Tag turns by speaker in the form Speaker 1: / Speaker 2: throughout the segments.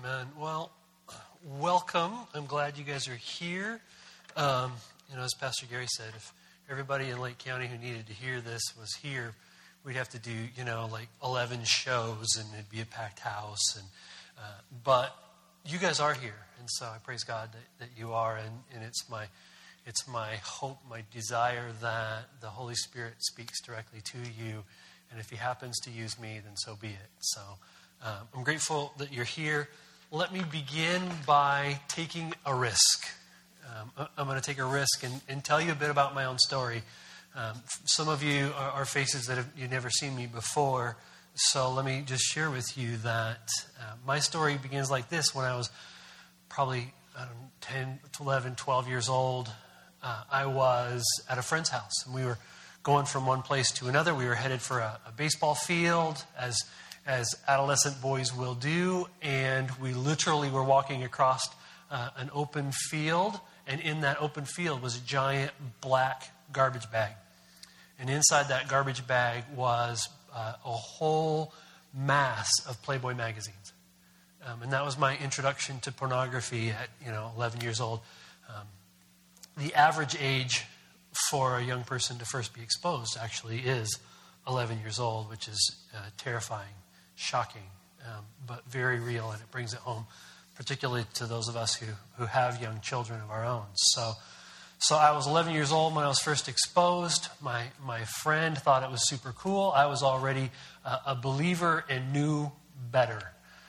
Speaker 1: Amen. Well, welcome. I'm glad you guys are here. As Pastor Gary said, if everybody in Lake County who needed to hear this was here, we'd have to do, like 11 shows and it'd be a packed house. But you guys are here, and so I praise God that you are, and it's my hope, my desire that the Holy Spirit speaks directly to you, and if He happens to use me, then so be it. So I'm grateful that you're here. Let me begin by taking a risk. I'm going to take a risk and tell you a bit about my own story. Some of you are faces that you've never seen me before, so let me just share with you that my story begins like this. When I was probably 10, 11, 12 years old, I was at a friend's house, and we were going from one place to another. We were headed for a baseball field, as adolescent boys will do, and we literally were walking across an open field, and in that open field was a giant black garbage bag. And inside that garbage bag was a whole mass of Playboy magazines. And that was my introduction to pornography at 11 years old. The average age for a young person to first be exposed actually is 11 years old, which is terrifying, shocking, but very real, and it brings it home, particularly to those of us who have young children of our own. So I was 11 years old when I was first exposed. My friend thought it was super cool. I was already a believer and knew better.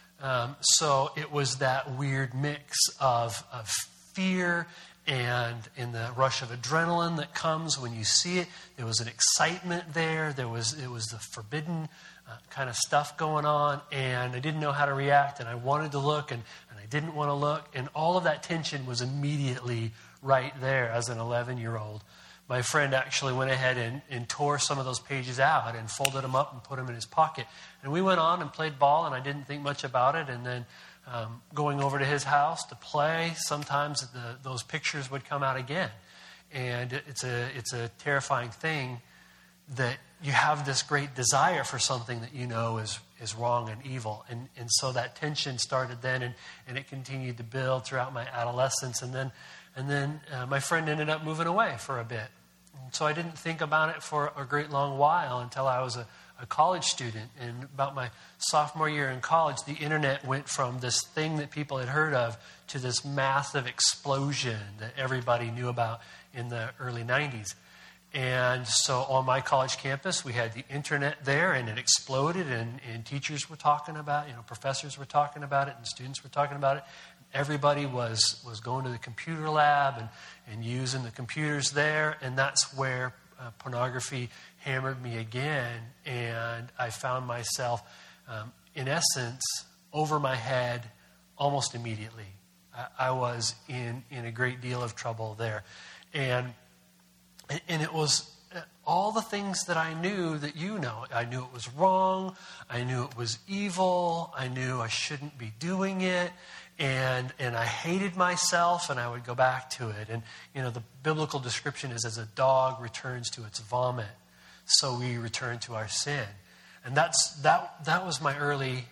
Speaker 1: So it was that weird mix of fear and in the rush of adrenaline that comes when you see it. There was an excitement there. It was the forbidden kind of stuff going on, and I didn't know how to react, and I wanted to look, and I didn't want to look, and all of that tension was immediately right there as an 11-year-old. My friend actually went ahead and tore some of those pages out and folded them up and put them in his pocket. And we went on and played ball, and I didn't think much about it. And then going over to his house to play, sometimes those pictures would come out again. And it's a terrifying thing that you have this great desire for something that you know is wrong and evil. And so that tension started then, and it continued to build throughout my adolescence. And then my friend ended up moving away for a bit. And so I didn't think about it for a great long while until I was a college student. And about my sophomore year in college, the internet went from this thing that people had heard of to this massive explosion that everybody knew about in the early 90s. And so on my college campus, we had the internet there, and it exploded, and teachers were talking about it, professors were talking about it, and students were talking about it. Everybody was going to the computer lab and using the computers there, and that's where pornography hammered me again, and I found myself, in essence, over my head almost immediately. I was in a great deal of trouble there. And it was all the things that I knew that you know. I knew it was wrong. I knew it was evil. I knew I shouldn't be doing it. And I hated myself, and I would go back to it. And, the biblical description is as a dog returns to its vomit, so we return to our sin. And that was my early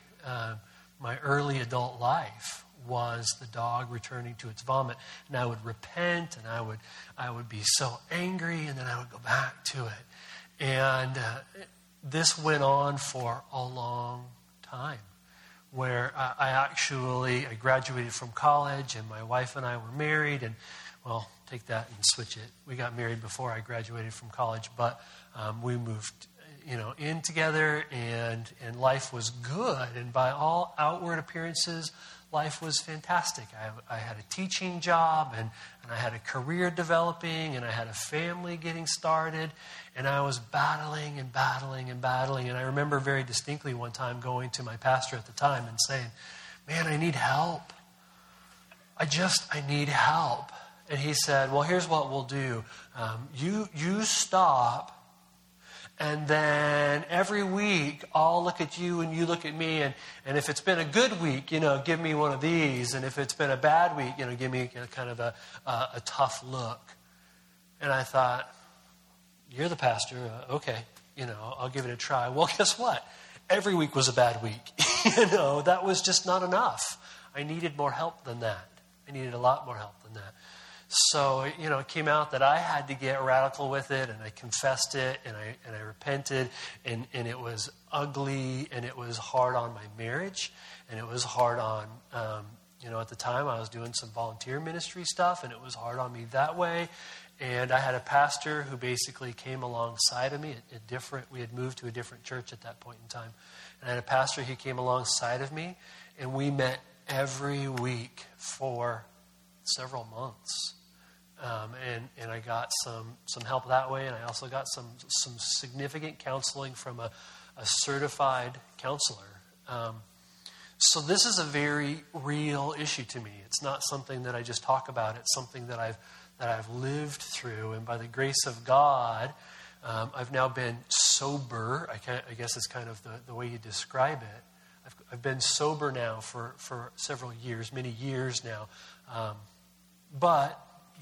Speaker 1: adult life, was the dog returning to its vomit. And I would repent, and I would be so angry, and then I would go back to it. And this went on for a long time, where I graduated from college, and my wife and I were married, and, well, take that and switch it. We got married before I graduated from college, but we moved, in together, and life was good, and by all outward appearances, life was fantastic. I had a teaching job, and I had a career developing, and I had a family getting started, and I was battling. And I remember very distinctly one time going to my pastor at the time and saying, "Man, I need help. I need help." And he said, "Well, here's what we'll do. You stop, and then every week I'll look at you and you look at me, and if it's been a good week, give me one of these, and if it's been a bad week, give me kind of a tough look." And I thought, "You're the pastor, okay, I'll give it a try." Well, guess what? Every week was a bad week. That was just not enough. I needed more help than that. I needed a lot more help than that. So, it came out that I had to get radical with it, and I confessed it, and I repented, and it was ugly, and it was hard on my marriage, and it was hard on, at the time I was doing some volunteer ministry stuff, and it was hard on me that way. And I had a pastor who basically came alongside of me we had moved to a different church at that point in time. And I had a pastor who came alongside of me, and we met every week for several months. And I got some help that way, and I also got some significant counseling from a certified counselor. So this is a very real issue to me. It's not something that I just talk about. It's something that I've lived through, and by the grace of God, I've now been sober. I guess is kind of the way you describe it. I've been sober now for several years, many years now. But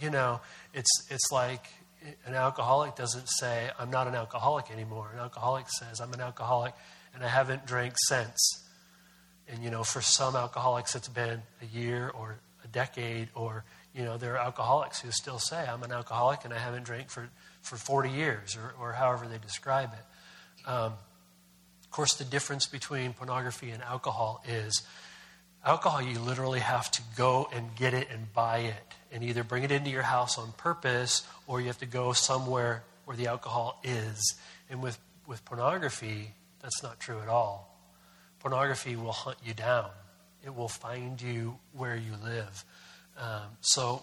Speaker 1: it's like an alcoholic doesn't say, I'm not an alcoholic anymore. An alcoholic says, I'm an alcoholic, and I haven't drank since. And, for some alcoholics, it's been a year or a decade, or, there are alcoholics who still say, I'm an alcoholic and I haven't drank for 40 years, or however they describe it. Of course, the difference between pornography and alcohol is alcohol, you literally have to go and get it and buy it, and either bring it into your house on purpose, or you have to go somewhere where the alcohol is. And with pornography, that's not true at all. Pornography will hunt you down. It will find you where you live. So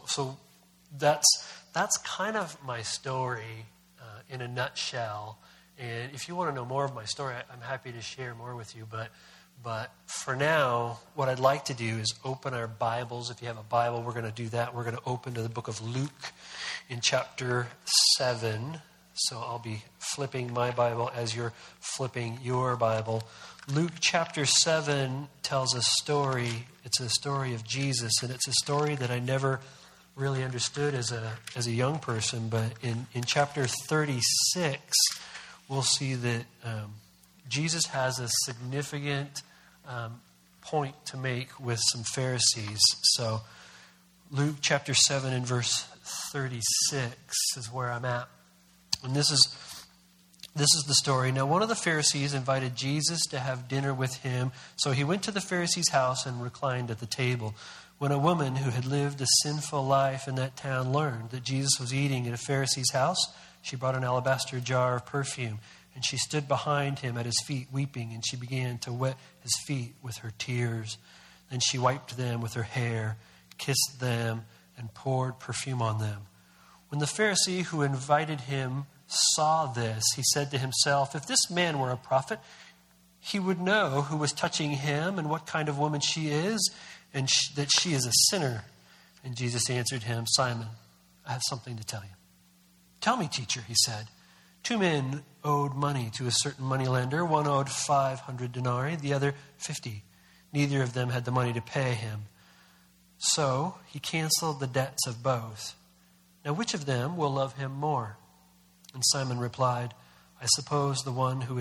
Speaker 1: that's kind of my story in a nutshell. And if you want to know more of my story, I'm happy to share more with you. But for now, what I'd like to do is open our Bibles. If you have a Bible, we're going to do that. We're going to open to the book of Luke in chapter 7. So I'll be flipping my Bible as you're flipping your Bible. Luke chapter 7 tells a story. It's a story of Jesus, and it's a story that I never really understood as a young person. But in chapter 36, we'll see that Jesus has a significant point to make with some Pharisees. So Luke chapter 7 and verse 36 is where I'm at. And this is the story. Now, one of the Pharisees invited Jesus to have dinner with him. So he went to the Pharisee's house and reclined at the table. When a woman who had lived a sinful life in that town learned that Jesus was eating at a Pharisee's house, she brought an alabaster jar of perfume, and she stood behind him at his feet weeping, and she began to wet his feet with her tears. Then she wiped them with her hair, kissed them, and poured perfume on them. When the Pharisee who invited him saw this, he said to himself, if this man were a prophet, he would know who was touching him and what kind of woman she is, and that she is a sinner. And Jesus answered him, Simon, I have something to tell you. Tell me, teacher, he said. 2 men owed money to a certain moneylender. One owed 500 denarii, the other 50. Neither of them had the money to pay him. So he canceled the debts of both. Now which of them will love him more? And Simon replied, I suppose the one who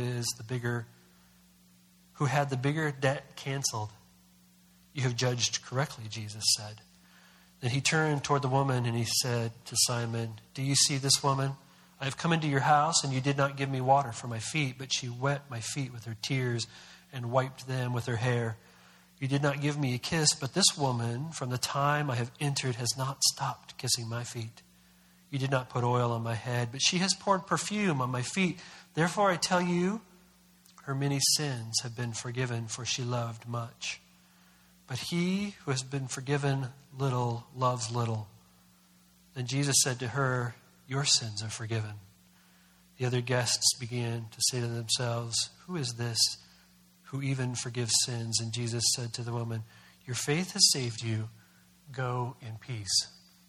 Speaker 1: had the bigger debt canceled. You have judged correctly, Jesus said. Then he turned toward the woman and he said to Simon, do you see this woman? I have come into your house and you did not give me water for my feet, but she wet my feet with her tears and wiped them with her hair. You did not give me a kiss, but this woman, from the time I have entered, has not stopped kissing my feet. You did not put oil on my head, but she has poured perfume on my feet. Therefore I tell you, her many sins have been forgiven, for she loved much. But he who has been forgiven little loves little. Then Jesus said to her, your sins are forgiven. The other guests began to say to themselves, who is this who even forgives sins? And Jesus said to the woman, your faith has saved you. Go in peace.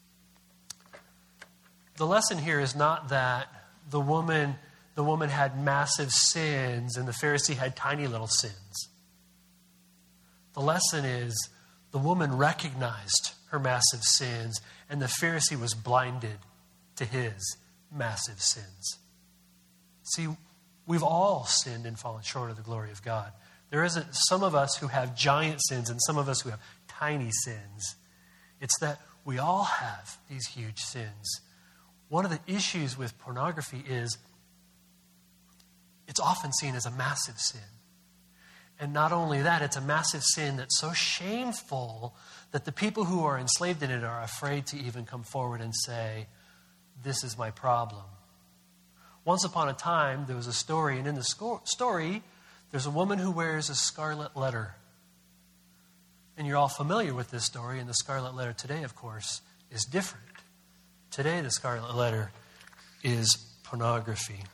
Speaker 1: The lesson here is not that the woman had massive sins and the Pharisee had tiny little sins. The lesson is the woman recognized her massive sins and the Pharisee was blinded to his massive sins. See, we've all sinned and fallen short of the glory of God. There isn't some of us who have giant sins and some of us who have tiny sins. It's that we all have these huge sins. One of the issues with pornography is it's often seen as a massive sin. And not only that, it's a massive sin that's so shameful that the people who are enslaved in it are afraid to even come forward and say, this is my problem. Once upon a time, there was a story, and in the story, there's a woman who wears a scarlet letter. And you're all familiar with this story, and the scarlet letter today, of course, is different. Today, the scarlet letter is pornography.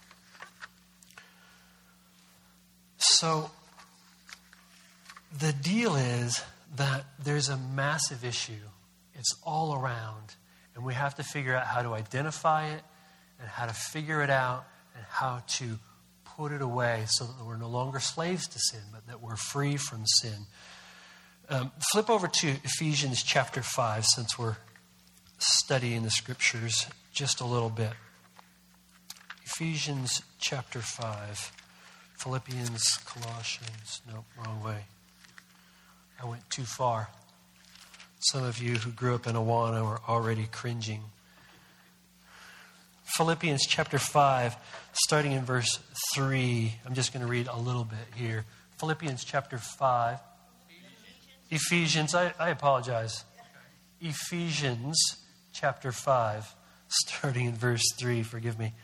Speaker 1: So, the deal is that there's a massive issue. It's all around. And we have to figure out how to identify it and how to figure it out and how to put it away so that we're no longer slaves to sin, but that we're free from sin. Flip over to Ephesians chapter 5 since we're studying the scriptures just a little bit. Ephesians chapter 5. Philippians, Colossians. Nope, wrong way. I went too far. Some of you who grew up in Awana are already cringing. Philippians chapter 5, starting in verse 3. I'm just going to read a little bit here. Philippians chapter 5. Ephesians, I apologize. Ephesians chapter 5, starting in verse 3. Forgive me.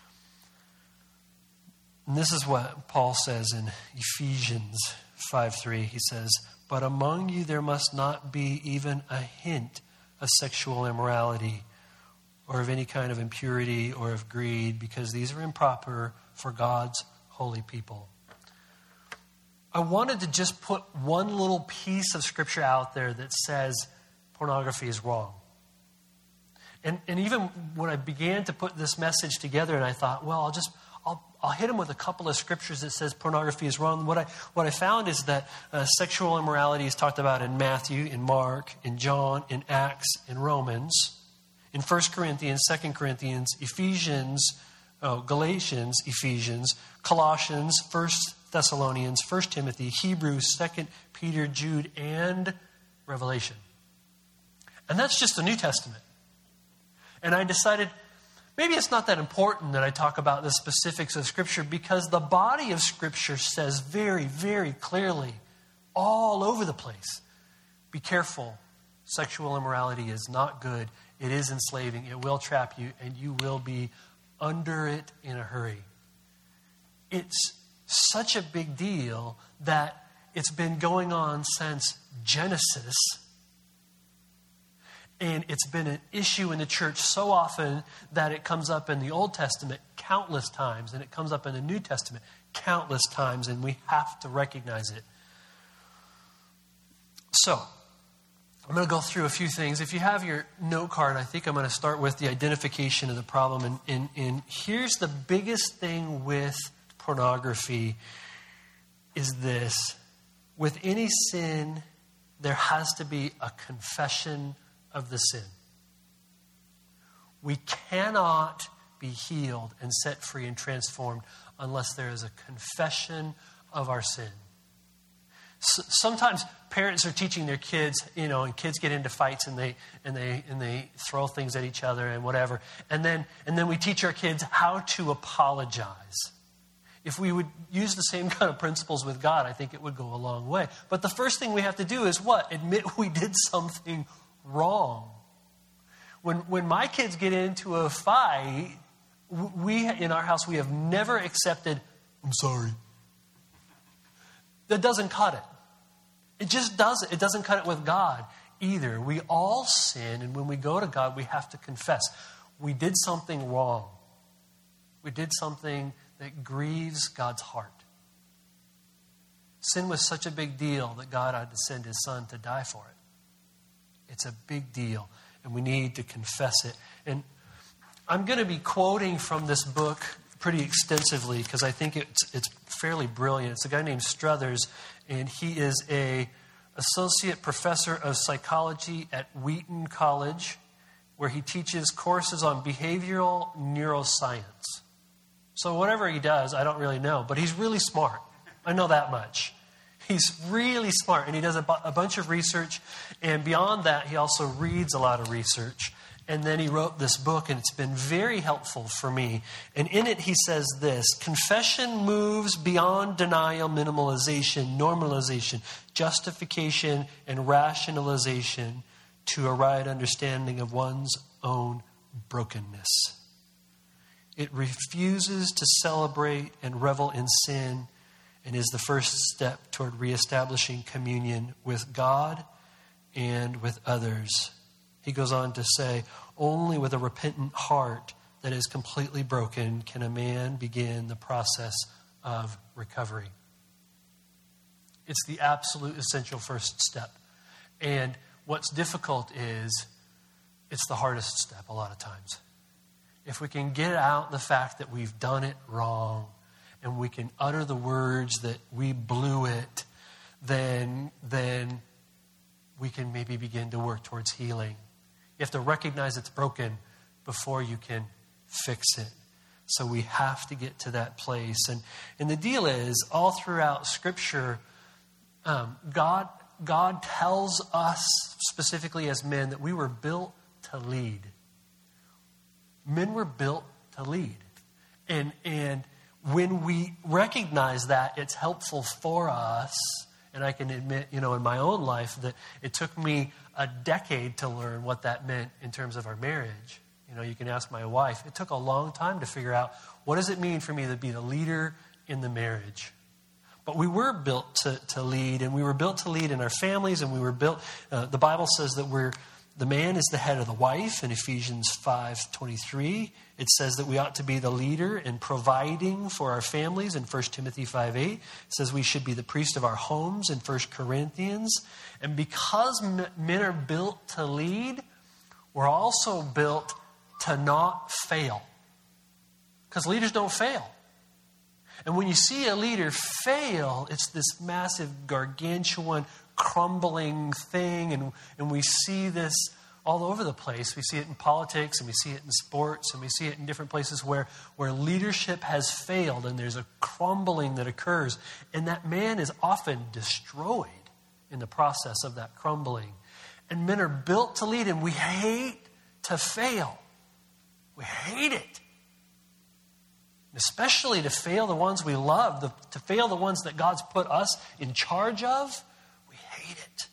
Speaker 1: And this is what Paul says in Ephesians 5:3. He says, "But among you there must not be even a hint of sexual immorality or of any kind of impurity or of greed, because these are improper for God's holy people." I wanted to just put one little piece of scripture out there that says pornography is wrong. And even when I began to put this message together, and I thought, well, I'll hit him with a couple of scriptures that says pornography is wrong. What I found is that sexual immorality is talked about in Matthew, in Mark, in John, in Acts, in Romans, in 1 Corinthians, 2 Corinthians, Ephesians, Galatians, Ephesians, Colossians, 1 Thessalonians, 1 Timothy, Hebrews, 2 Peter, Jude, and Revelation. And that's just the New Testament. And I decided, maybe it's not that important that I talk about the specifics of Scripture, because the body of Scripture says very, very clearly, all over the place, be careful. Sexual immorality is not good. It is enslaving. It will trap you, and you will be under it in a hurry. It's such a big deal that it's been going on since Genesis. And it's been an issue in the church so often that it comes up in the Old Testament countless times, and it comes up in the New Testament countless times, and we have to recognize it. So, I'm going to go through a few things. If you have your note card, I think I'm going to start with the identification of the problem. And here's the biggest thing with pornography is this. With any sin, there has to be a confession of the sin. We cannot be healed and set free and transformed unless there is a confession of our sin. Sometimes parents are teaching their kids, and kids get into fights and they throw things at each other and whatever. And then we teach our kids how to apologize. If we would use the same kind of principles with God, I think it would go a long way. But the first thing we have to do is what? Admit we did something wrong. When my kids get into a fight, we in our house, we have never accepted, "I'm sorry." That doesn't cut it. It just doesn't. It doesn't cut it with God either. We all sin, and when we go to God, we have to confess. We did something wrong. We did something that grieves God's heart. Sin was such a big deal that God had to send His Son to die for it. It's a big deal, and we need to confess it. And I'm going to be quoting from this book pretty extensively because I think it's fairly brilliant. It's a guy named Struthers, and he is an associate professor of psychology at Wheaton College, where he teaches courses on behavioral neuroscience. So whatever he does, I don't really know, but he's really smart. I know that much. He's really smart, and he does a bunch of research. And beyond that, he also reads a lot of research. And then he wrote this book, and it's been very helpful for me. And in it, he says this: confession moves beyond denial, minimalization, normalization, justification, and rationalization to a right understanding of one's own brokenness. It refuses to celebrate and revel in sin, and is the first step toward reestablishing communion with God and with others. He goes on to say, only with a repentant heart that is completely broken can a man begin the process of recovery. It's the absolute essential first step. And what's difficult is it's the hardest step a lot of times. If we can get out the fact that we've done it wrong, and we can utter the words that we blew it, then we can maybe begin to work towards healing. You have to recognize it's broken before you can fix it. So we have to get to that place. And the deal is, all throughout Scripture, God tells us, specifically as men, that we were built to lead. Men were built to lead. And when we recognize that, it's helpful for us. And I can admit, in my own life, that it took me a decade to learn what that meant in terms of our marriage. You can ask my wife. It took a long time to figure out, what does it mean for me to be the leader in the marriage? But we were built to lead, and we were built to lead in our families, and we were built, the Bible says that the man is the head of the wife in Ephesians 5:23. It says that we ought to be the leader in providing for our families in 1 Timothy 5:8. It says we should be the priest of our homes in 1 Corinthians. And because men are built to lead, we're also built to not fail. Because leaders don't fail. And when you see a leader fail, it's this massive, gargantuan, crumbling thing. And we see this all over the place. We see it in politics, and we see it in sports, and we see it in different places where leadership has failed, and there's a crumbling that occurs. And that man is often destroyed in the process of that crumbling. And men are built to lead, and we hate to fail. We hate it. Especially to fail the ones we love, to fail the ones that God's put us in charge of. We hate it.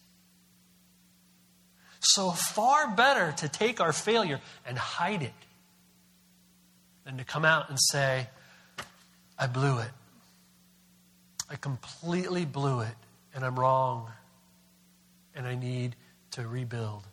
Speaker 1: So far better to take our failure and hide it than to come out and say, I blew it. I completely blew it, and I'm wrong, and I need to rebuild.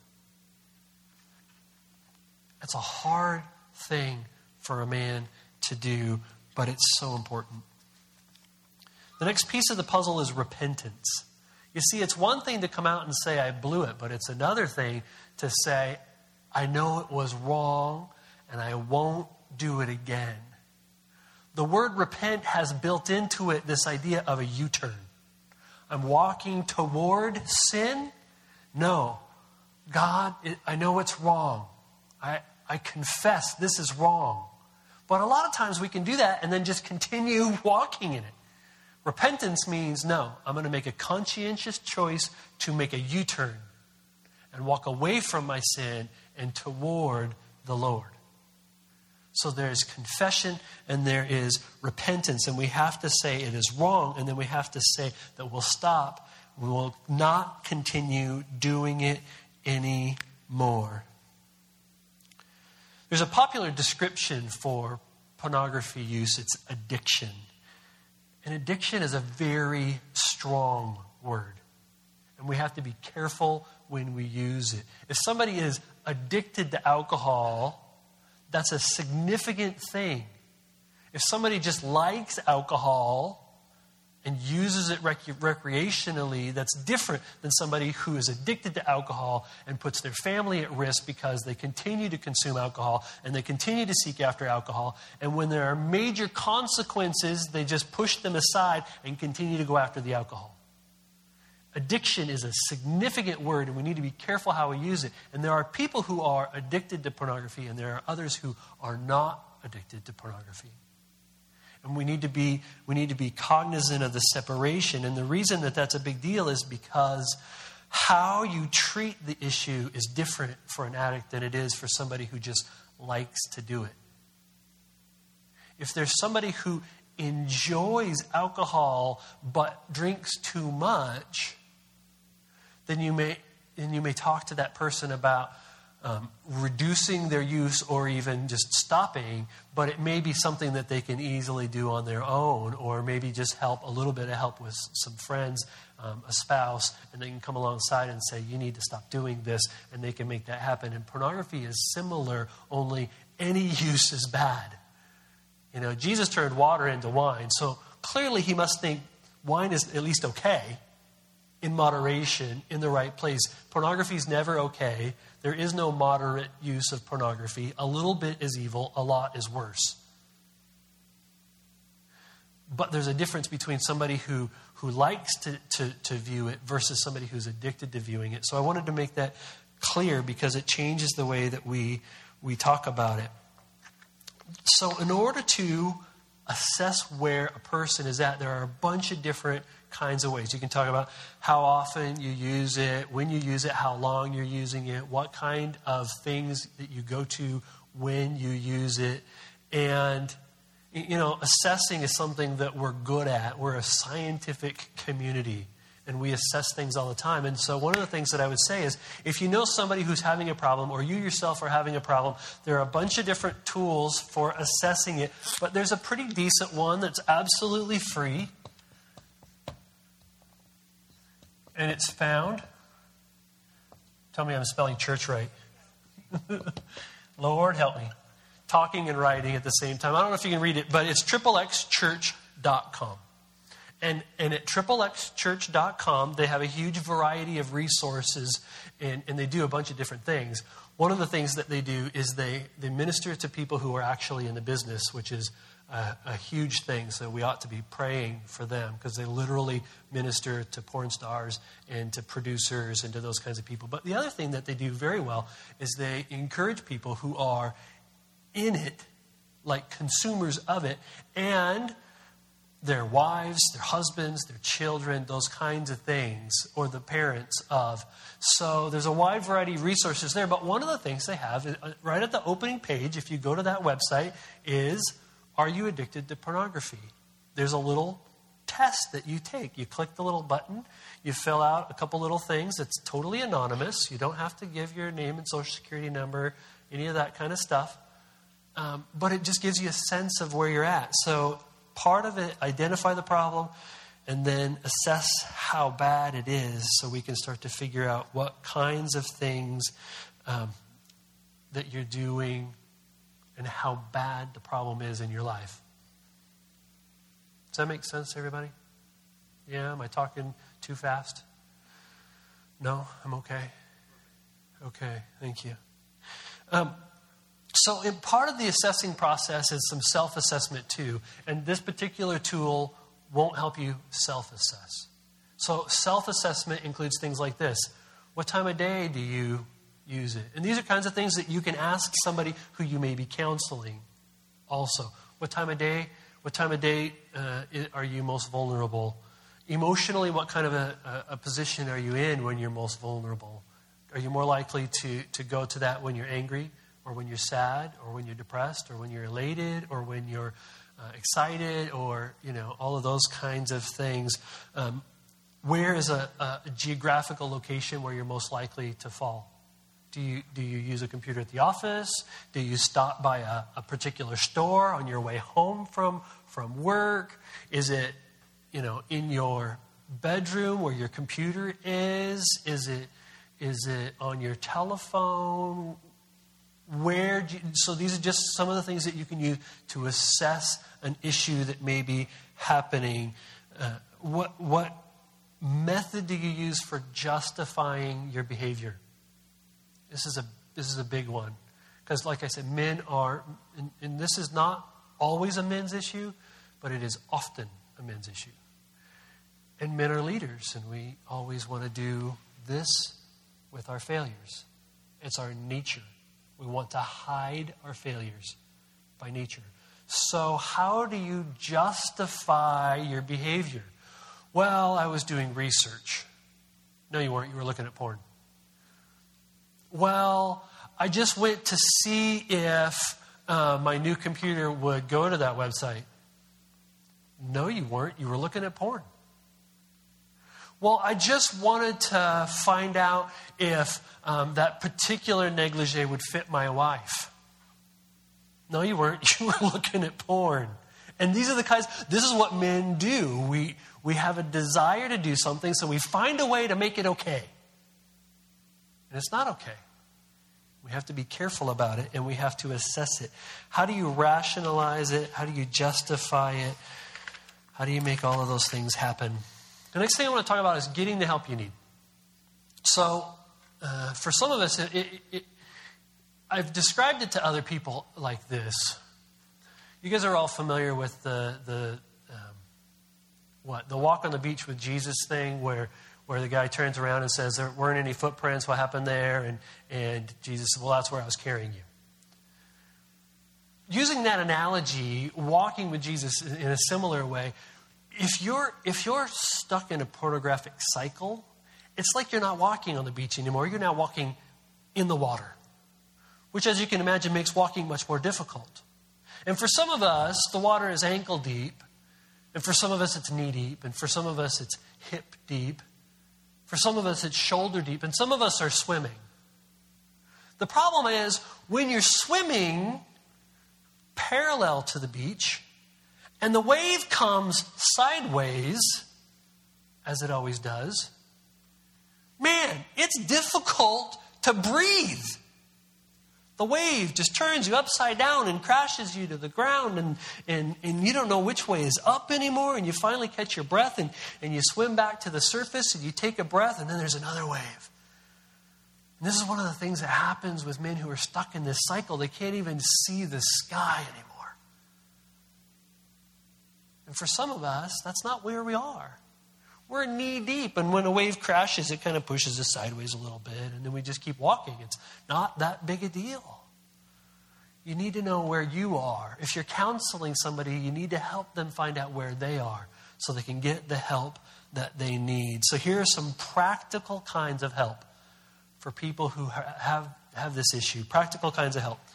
Speaker 1: It's a hard thing for a man to do, but it's so important. The next piece of the puzzle is repentance. You see, it's one thing to come out and say, I blew it, but it's another thing to say, I know it was wrong, and I won't do it again. The word repent has built into it this idea of a U-turn. I'm walking toward sin. No. God, I know it's wrong. I confess this is wrong. But a lot of times we can do that and then just continue walking in it. Repentance means, no, I'm going to make a conscientious choice to make a U-turn and walk away from my sin and toward the Lord. So there's confession and there is repentance. And we have to say it is wrong, and then we have to say that we'll stop. We will not continue doing it anymore. There's a popular description for pornography use. It's addiction. And addiction is a very strong word. And we have to be careful when we use it. If somebody is addicted to alcohol, that's a significant thing. If somebody just likes alcohol and uses it recreationally, that's different than somebody who is addicted to alcohol and puts their family at risk because they continue to consume alcohol and they continue to seek after alcohol. And when there are major consequences, they just push them aside and continue to go after the alcohol. Addiction is a significant word, and we need to be careful how we use it. And there are people who are addicted to pornography, and there are others who are not addicted to pornography. And we need to be cognizant of the separation. And the reason that that's a big deal is because how you treat the issue is different for an addict than it is for somebody who just likes to do it. If there's somebody who enjoys alcohol but drinks too much, then you may talk to that person about reducing their use or even just stopping, but it may be something that they can easily do on their own, or maybe just a little bit of help with some friends, a spouse, and they can come alongside and say, you need to stop doing this, and they can make that happen. And pornography is similar, only any use is bad. You know, Jesus turned water into wine, so clearly he must think wine is at least okay, in moderation, in the right place. Pornography is never okay. There is no moderate use of pornography. A little bit is evil, a lot is worse. But there's a difference between somebody who likes to view it versus somebody who's addicted to viewing it. So I wanted to make that clear because it changes the way that we talk about it. So in order to assess where a person is at, there are a bunch of different kinds of ways. You can talk about how often you use it, when you use it, how long you're using it, what kind of things that you go to when you use it. And, you know, assessing is something that we're good at. We're a scientific community, and we assess things all the time. And so one of the things that I would say is, if you know somebody who's having a problem, or you yourself are having a problem, there are a bunch of different tools for assessing it, but there's a pretty decent one that's absolutely free. And it's found, tell me I'm spelling church right. Lord help me. Talking and writing at the same time. I don't know if you can read it, but it's xxchurch.com. And at xxchurch.com, they have a huge variety of resources, and they do a bunch of different things. One of the things that they do is they minister to people who are actually in the business, which is a huge thing. So we ought to be praying for them, because they literally minister to porn stars and to producers and to those kinds of people. But the other thing that they do very well is they encourage people who are in it, like consumers of it, and their wives, their husbands, their children, those kinds of things, or the parents of. So there's a wide variety of resources there. But one of the things they have, right at the opening page, if you go to that website, is, are you addicted to pornography? There's a little test that you take. You click the little button. You fill out a couple little things. It's totally anonymous. You don't have to give your name and social security number, any of that kind of stuff. But it just gives you a sense of where you're at. So part of it, identify the problem, and then assess how bad it is, so we can start to figure out what kinds of things that you're doing and how bad the problem is in your life. Does that make sense to everybody? Yeah? Am I talking too fast? No? I'm okay? Okay, thank you. So in part of the assessing process is some self-assessment too. And this particular tool won't help you self-assess. So self-assessment includes things like this. What time of day do you use it? And these are kinds of things that you can ask somebody who you may be counseling also. What time of day are you most vulnerable? Emotionally, what kind of a position are you in when you're most vulnerable? Are you more likely to go to that when you're angry, or when you're sad, or when you're depressed, or when you're elated, or when you're excited, or, you know, all of those kinds of things? Where is a geographical location where you're most likely to fall? Do you use a computer at the office? Do you stop by a particular store on your way home from work? Is it, you know, in your bedroom where your computer is? Is it on your telephone? So these are just some of the things that you can use to assess an issue that may be happening. What method do you use for justifying your behavior? This is a big one, because, like I said, men are, and this is not always a men's issue, but it is often a men's issue. And men are leaders, and we always want to do this with our failures. It's our nature. We want to hide our failures by nature. So how do you justify your behavior? Well, I was doing research. No, you weren't. You were looking at porn. Well, I just went to see if my new computer would go to that website. No, you weren't. You were looking at porn. Well, I just wanted to find out if that particular negligee would fit my wife. No, you weren't. You were looking at porn. And this is what men do. We have a desire to do something, so we find a way to make it okay. And it's not okay. We have to be careful about it, and we have to assess it. How do you rationalize it? How do you justify it? How do you make all of those things happen? The next thing I want to talk about is getting the help you need. So, for some of us, I've described it to other people like this. You guys are all familiar with the walk on the beach with Jesus thing, where the guy turns around and says there weren't any footprints. What happened there? And Jesus said, well, that's where I was carrying you. Using that analogy, walking with Jesus in a similar way, if you're stuck in a pornographic cycle, it's like you're not walking on the beach anymore. You're now walking in the water, which, as you can imagine, makes walking much more difficult. And for some of us, the water is ankle deep. And for some of us, it's knee deep. And for some of us, it's hip deep. For some of us, it's shoulder deep. And some of us are swimming. The problem is, when you're swimming parallel to the beach, and the wave comes sideways, as it always does, man, it's difficult to breathe. The wave just turns you upside down and crashes you to the ground, and you don't know which way is up anymore, and you finally catch your breath, and you swim back to the surface, and you take a breath, and then there's another wave. And this is one of the things that happens with men who are stuck in this cycle. They can't even see the sky anymore. And for some of us, that's not where we are. We're knee deep, and when a wave crashes, it kind of pushes us sideways a little bit, and then we just keep walking. It's not that big a deal. You need to know where you are. If you're counseling somebody, you need to help them find out where they are so they can get the help that they need. So here are some practical kinds of help for people who have this issue. Practical kinds of help.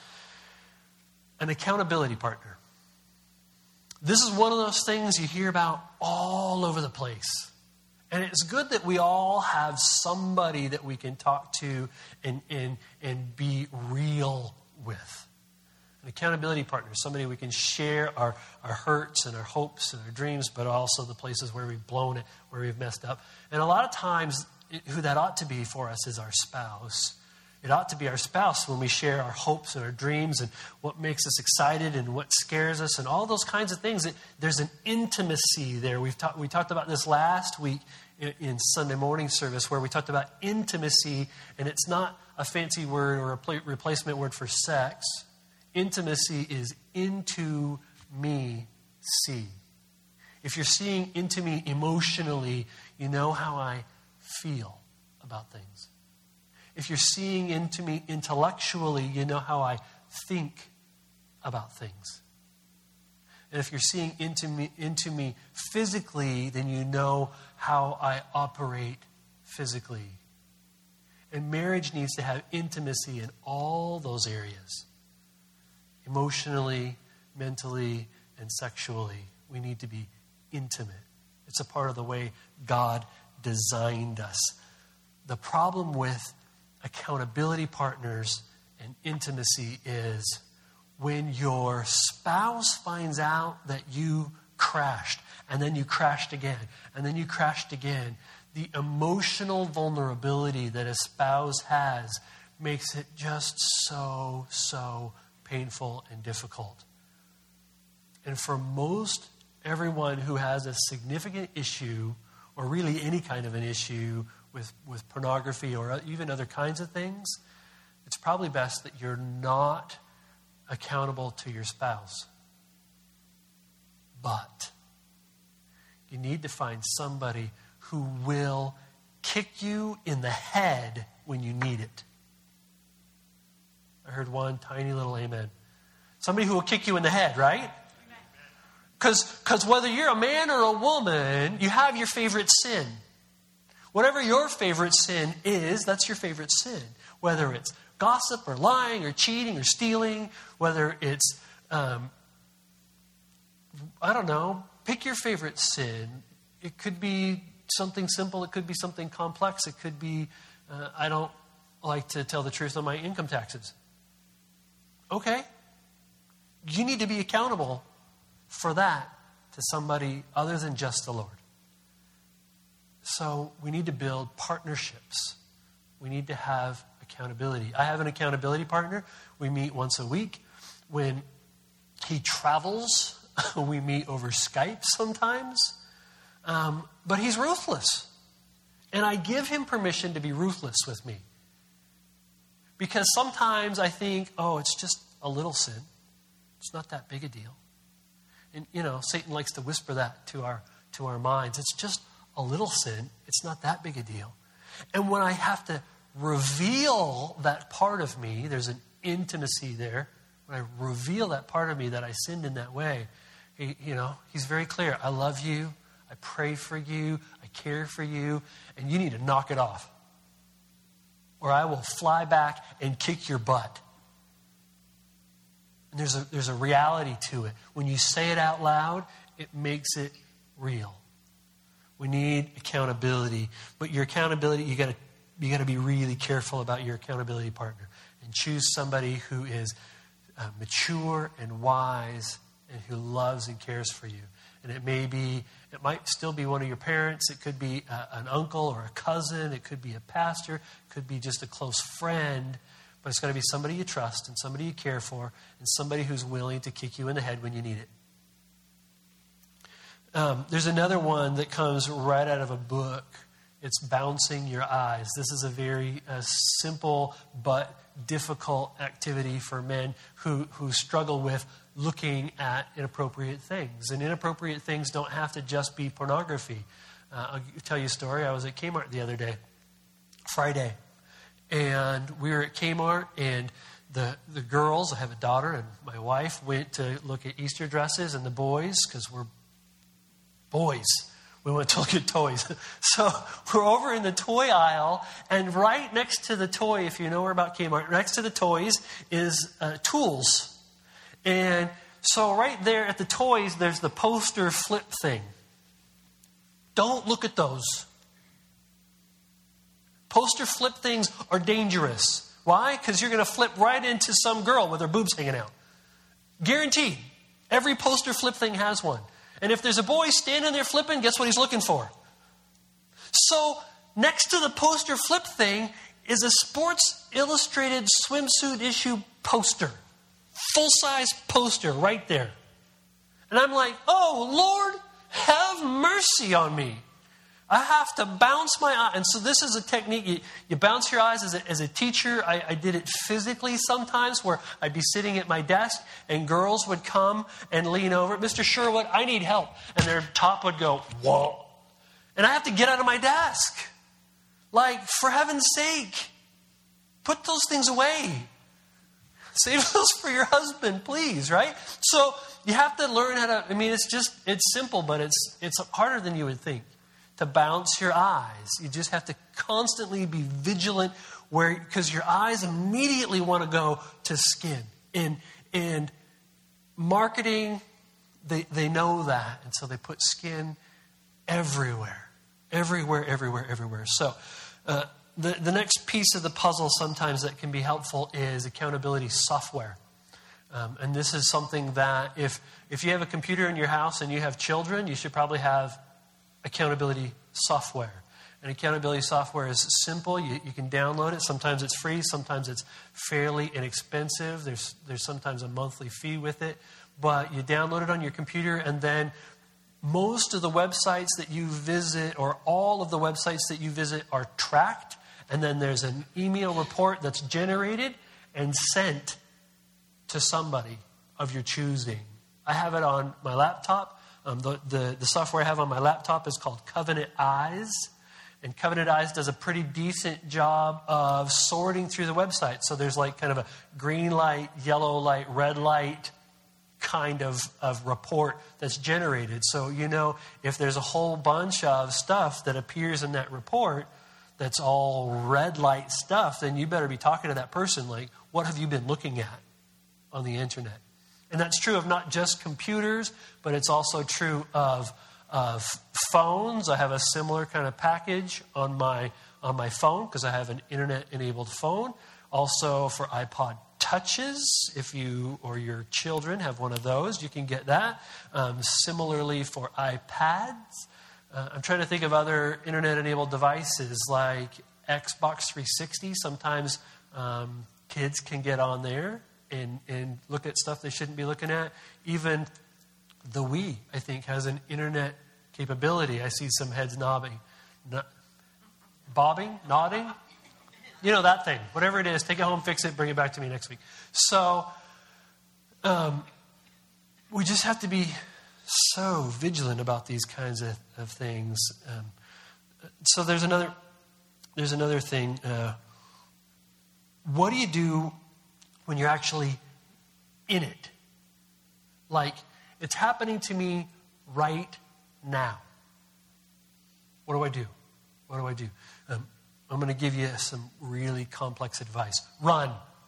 Speaker 1: An accountability partner. This is one of those things you hear about all over the place. And it's good that we all have somebody that we can talk to and be real with. An accountability partner, somebody we can share our hurts and our hopes and our dreams, but also the places where we've blown it, where we've messed up. And a lot of times, who that ought to be for us is our spouse. It ought to be our spouse when we share our hopes and our dreams and what makes us excited and what scares us and all those kinds of things. There's an intimacy there. We talked about this last week in Sunday morning service, where we talked about intimacy, and it's not a fancy word or a replacement word for sex. Intimacy is into me see. If you're seeing into me emotionally, you know how I feel about things. If you're seeing into me intellectually, you know how I think about things. And if you're seeing into me physically, then you know how I operate physically. And marriage needs to have intimacy in all those areas. Emotionally, mentally, and sexually. We need to be intimate. It's a part of the way God designed us. The problem with accountability partners and intimacy is when your spouse finds out that you crashed, and then you crashed again, and then you crashed again, the emotional vulnerability that a spouse has makes it just so painful and difficult. And for most everyone who has a significant issue, or really any kind of an issue with pornography or even other kinds of things, it's probably best that you're not accountable to your spouse. But you need to find somebody who will kick you in the head when you need it. I heard one tiny little amen. Somebody who will kick you in the head, right? Because whether you're a man or a woman, you have your favorite sin. Whatever your favorite sin is, that's your favorite sin. Whether it's gossip or lying or cheating or stealing, whether it's, I don't know, pick your favorite sin. It could be something simple. It could be something complex. It could be, I don't like to tell the truth on my income taxes. Okay. You need to be accountable for that to somebody other than just the Lord. So we need to build partnerships. We need to have accountability. I have an accountability partner. We meet once a week. When he travels, we meet over Skype sometimes. But he's ruthless. And I give him permission to be ruthless with me. Because sometimes I think, oh, it's just a little sin. It's not that big a deal. And, Satan likes to whisper that to our minds. It's just a little sin. It's not that big a deal. And when I have to reveal that part of me, there's an intimacy there. When I reveal that part of me that I sinned in that way, he's very clear. I love you. I pray for you. I care for you. And you need to knock it off. Or I will fly back and kick your butt. And there's a reality to it. When you say it out loud, it makes it real. We need accountability. But your accountability, you got to be really careful about your accountability partner. And choose somebody who is mature and wise and who loves and cares for you. And it might still be one of your parents. It could be an uncle or a cousin. It could be a pastor. It could be just a close friend. But it's got to be somebody you trust and somebody you care for and somebody who's willing to kick you in the head when you need it. There's another one that comes right out of a book. It's bouncing your eyes. This is a very simple but difficult activity for men who struggle with looking at inappropriate things. And inappropriate things don't have to just be pornography. I'll tell you a story. I was at Kmart the other day, Friday. And we were at Kmart, and the girls, I have a daughter and my wife, went to look at Easter dresses, and the boys, because we're boys, we went to look at toys. So we're over in the toy aisle, and right next to the toy, if you know about Kmart, next to the toys is tools. And so right there at the toys, there's the poster flip thing. Don't look at those. Poster flip things are dangerous. Why? Because you're going to flip right into some girl with her boobs hanging out. Guaranteed. Every poster flip thing has one. And if there's a boy standing there flipping, guess what he's looking for? So next to the poster flip thing is a Sports Illustrated swimsuit issue poster. Full-size poster right there. And I'm like, oh, Lord, have mercy on me. I have to bounce my eye. And so this is a technique. You bounce your eyes as a teacher. I did it physically sometimes where I'd be sitting at my desk and girls would come and lean over. Mr. Sherwood, I need help. And their top would go, whoa. And I have to get out of my desk. Like, for heaven's sake, put those things away. Save those for your husband, please, right? So you have to learn how to, it's simple, but it's harder than you would think. To bounce your eyes. You just have to constantly be vigilant because your eyes immediately want to go to skin. And marketing, they know that. And so they put skin everywhere. Everywhere. So the next piece of the puzzle sometimes that can be helpful is accountability software. And this is something that if you have a computer in your house and you have children, you should probably have accountability software. And accountability software is simple. You can download it. Sometimes it's free. Sometimes it's fairly inexpensive. There's sometimes a monthly fee with it. But you download it on your computer, and then most of the websites that you visit, or all of the websites that you visit, are tracked. And then there's an email report that's generated and sent to somebody of your choosing. I have it on my laptop. The software I have on my laptop is called Covenant Eyes. And Covenant Eyes does a pretty decent job of sorting through the website. So there's like kind of a green light, yellow light, red light kind of report that's generated. So, if there's a whole bunch of stuff that appears in that report that's all red light stuff, then you better be talking to that person like, what have you been looking at on the internet? And that's true of not just computers, but it's also true of phones. I have a similar kind of package on my phone because I have an internet-enabled phone. Also for iPod Touches, if you or your children have one of those, you can get that. Similarly for iPads. I'm trying to think of other internet-enabled devices like Xbox 360. Sometimes kids can get on there and look at stuff they shouldn't be looking at. Even the Wii, I think, has an internet capability. I see some heads nodding. Nodding? You know that thing. Whatever it is, take it home, fix it, bring it back to me next week. So we just have to be so vigilant about these kinds of things. So there's another thing. What do you do when you're actually in it? Like, it's happening to me right now. What do I do? What do I do? I'm going to give you some really complex advice. Run.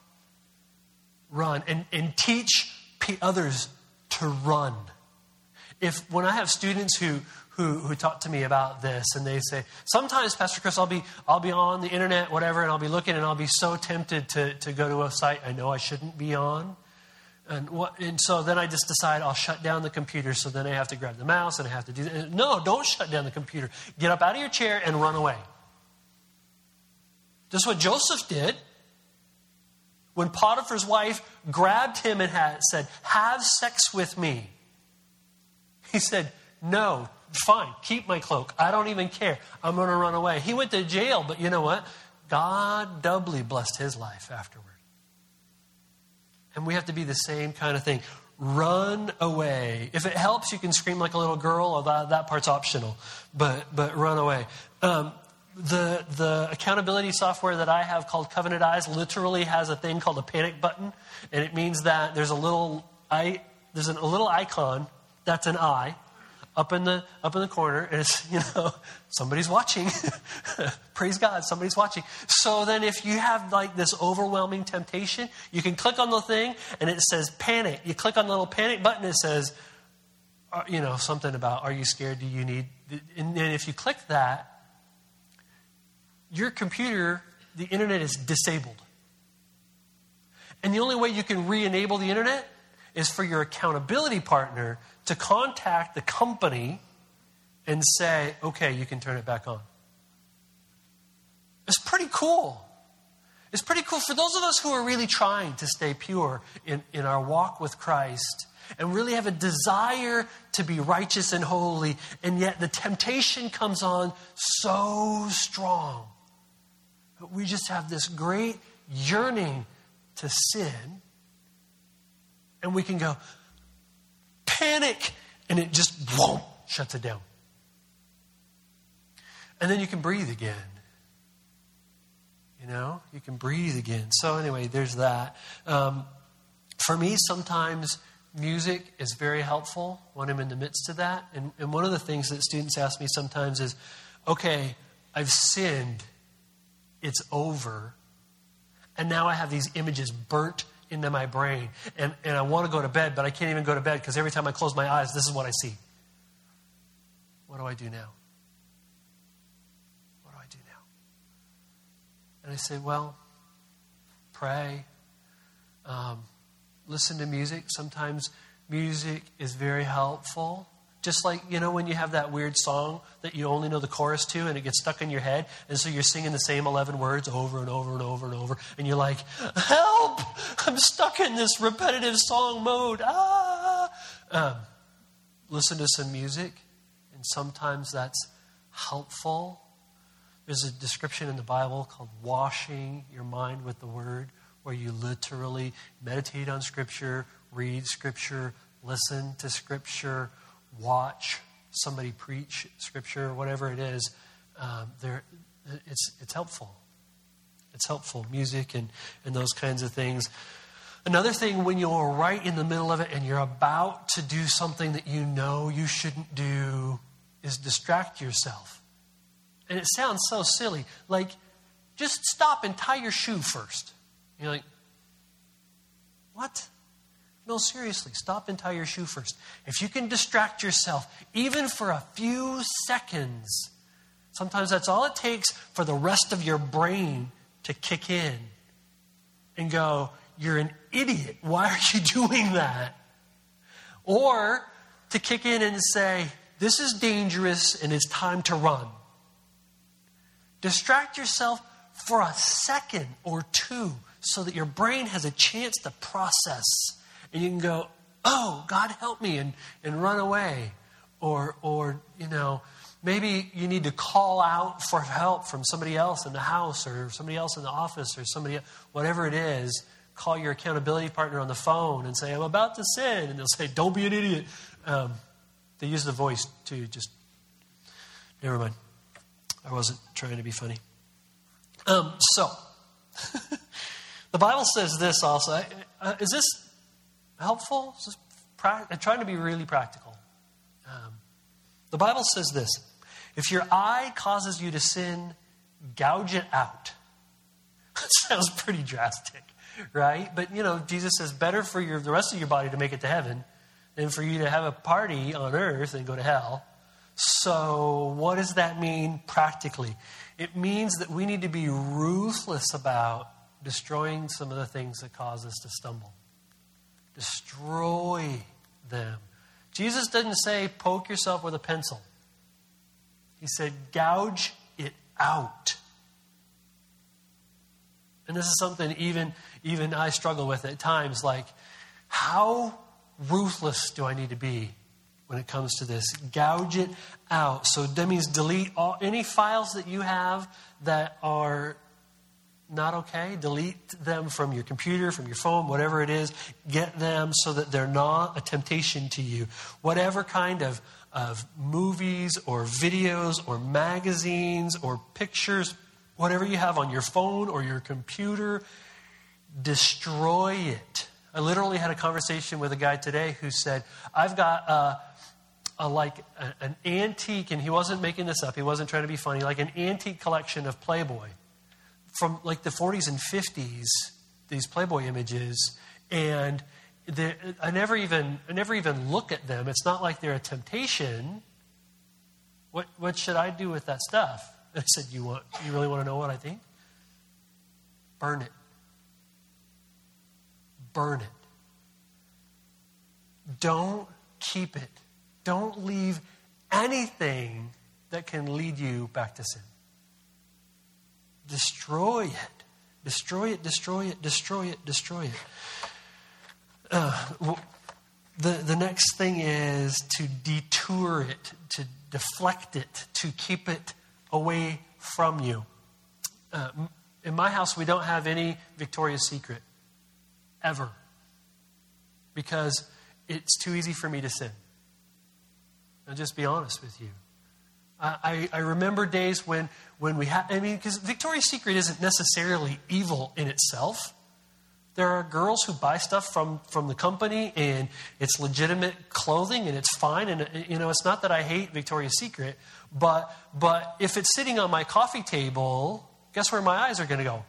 Speaker 1: And teach others to run. When I have students who talk to me about this and they say, sometimes, Pastor Chris, I'll be on the internet, whatever, and I'll be looking and I'll be so tempted to go to a site I know I shouldn't be on. And so then I just decide I'll shut down the computer. So then I have to grab the mouse and I have to do that. No, don't shut down the computer. Get up out of your chair and run away. This is what Joseph did. When Potiphar's wife grabbed him and said, have sex with me. He said, no, fine, keep my cloak. I don't even care. I'm going to run away. He went to jail, but you know what? God doubly blessed his life afterward. And we have to be the same kind of thing. Run away. If it helps, you can scream like a little girl, or that part's optional. But run away. The accountability software that I have called Covenant Eyes literally has a thing called a panic button. And it means that there's a little icon that's an eye up in the corner, and it's, somebody's watching. Praise God, somebody's watching. So then if you have like this overwhelming temptation, you can click on the thing and it says panic. You click on the little panic button, it says, something about, are you scared? Do you need? And then if you click that, your computer, the internet is disabled. And the only way you can re-enable the internet is for your accountability partner to contact the company and say, okay, you can turn it back on. It's pretty cool. It's pretty cool for those of us who are really trying to stay pure in our walk with Christ and really have a desire to be righteous and holy, and yet the temptation comes on so strong. But we just have this great yearning to sin, and we can go, panic, and it just shuts it down. And then you can breathe again. You can breathe again. So anyway, there's that. For me, sometimes music is very helpful when I'm in the midst of that. And one of the things that students ask me sometimes is, okay, I've sinned. It's over. And now I have these images burnt into my brain. And I want to go to bed, but I can't even go to bed because every time I close my eyes, this is what I see. What do I do now? What do I do now? And I say, well, pray. Listen to music. Sometimes music is very helpful. Just like, when you have that weird song that you only know the chorus to and it gets stuck in your head. And so you're singing the same 11 words over and over and over and over. And you're like, help! I'm stuck in this repetitive song mode. Listen to some music. And sometimes that's helpful. There's a description in the Bible called washing your mind with the Word, where you literally meditate on Scripture, read Scripture, listen to Scripture, watch somebody preach Scripture, whatever it is. It's helpful. It's helpful, music and those kinds of things. Another thing, when you're right in the middle of it and you're about to do something that you know you shouldn't do, is distract yourself. And it sounds so silly. Like, just stop and tie your shoe first. You're like, what? No, seriously, stop and tie your shoe first. If you can distract yourself, even for a few seconds, sometimes that's all it takes for the rest of your brain to kick in and go, you're an idiot. Why are you doing that? Or to kick in and say, this is dangerous and it's time to run. Distract yourself for a second or two so that your brain has a chance to process. And you can go, oh, God help me, and run away. Or maybe you need to call out for help from somebody else in the house or somebody else in the office or somebody, whatever it is. Call your accountability partner on the phone and say, I'm about to sin. And they'll say, don't be an idiot. They use the voice too. Just, never mind. I wasn't trying to be funny. So, the Bible says this also. Is this helpful? Is this I'm trying to be really practical. The Bible says this. If your eye causes you to sin, gouge it out. That sounds pretty drastic, right? But, Jesus says better for the rest of your body to make it to heaven than for you to have a party on earth and go to hell. So what does that mean practically? It means that we need to be ruthless about destroying some of the things that cause us to stumble. Destroy them. Jesus didn't say poke yourself with a pencil. He said gouge it out. And this is something even I struggle with at times. Like, how ruthless do I need to be when it comes to this? Gouge it out. So that means delete any files that you have that are not okay. Delete them from your computer, from your phone, whatever it is. Get them so that they're not a temptation to you. Whatever kind of movies or videos or magazines or pictures, whatever you have on your phone or your computer, destroy it. I literally had a conversation with a guy today who said, I've got an antique, and he wasn't making this up, he wasn't trying to be funny, like an antique collection of Playboy from like the 40s and 50s, these Playboy images, and I never even look at them. It's not like they're a temptation. What should I do with that stuff? And I said, you really want to know what I think? Burn it. Burn it. Don't keep it. Don't leave anything that can lead you back to sin. Destroy it. Destroy it, destroy it, destroy it, destroy it. The next thing is to detour it, to deflect it, to keep it away from you. In my house, we don't have any Victoria's Secret. Ever. Because it's too easy for me to sin. I'll just be honest with you. I remember days when we had, because Victoria's Secret isn't necessarily evil in itself. There are girls who buy stuff from the company and it's legitimate clothing and it's fine. And, it's not that I hate Victoria's Secret, but if it's sitting on my coffee table, guess where my eyes are going to go?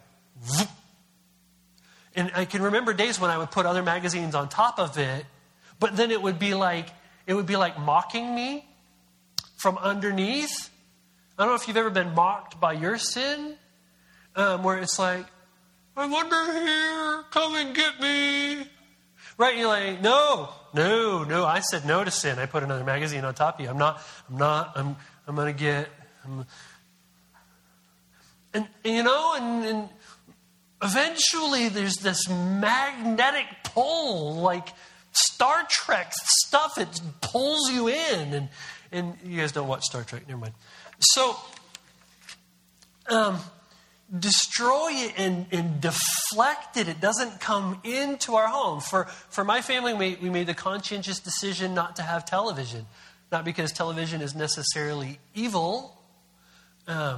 Speaker 1: And I can remember days when I would put other magazines on top of it, but then it would be like mocking me from underneath. I don't know if you've ever been mocked by your sin, where it's like, I'm under here, come and get me. Right? You're like, no, I said no to sin. I put another magazine on top of you. I'm going to get, and eventually there's this magnetic pull, like Star Trek stuff. It pulls you in. And you guys don't watch Star Trek. Never mind. So, destroy it and deflect it. It doesn't come into our home. For my family, we made the conscientious decision not to have television. Not because television is necessarily evil.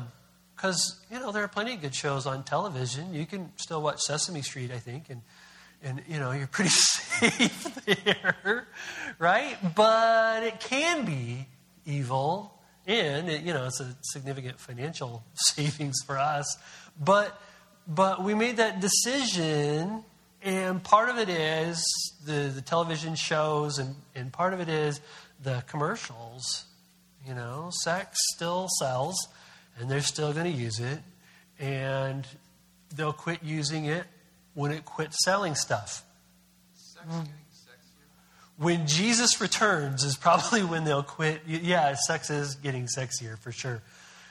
Speaker 1: Because, there are plenty of good shows on television. You can still watch Sesame Street, I think, and and you're pretty safe there, right? But it can be evil, and it's a significant financial savings for us. But we made that decision, and part of it is the television shows, and part of it is the commercials. Sex still sells, and they're still going to use it, and they'll quit using it when it quits selling stuff.
Speaker 2: Sex getting sexier?
Speaker 1: When Jesus returns is probably when they'll quit. Yeah, sex is getting sexier for sure.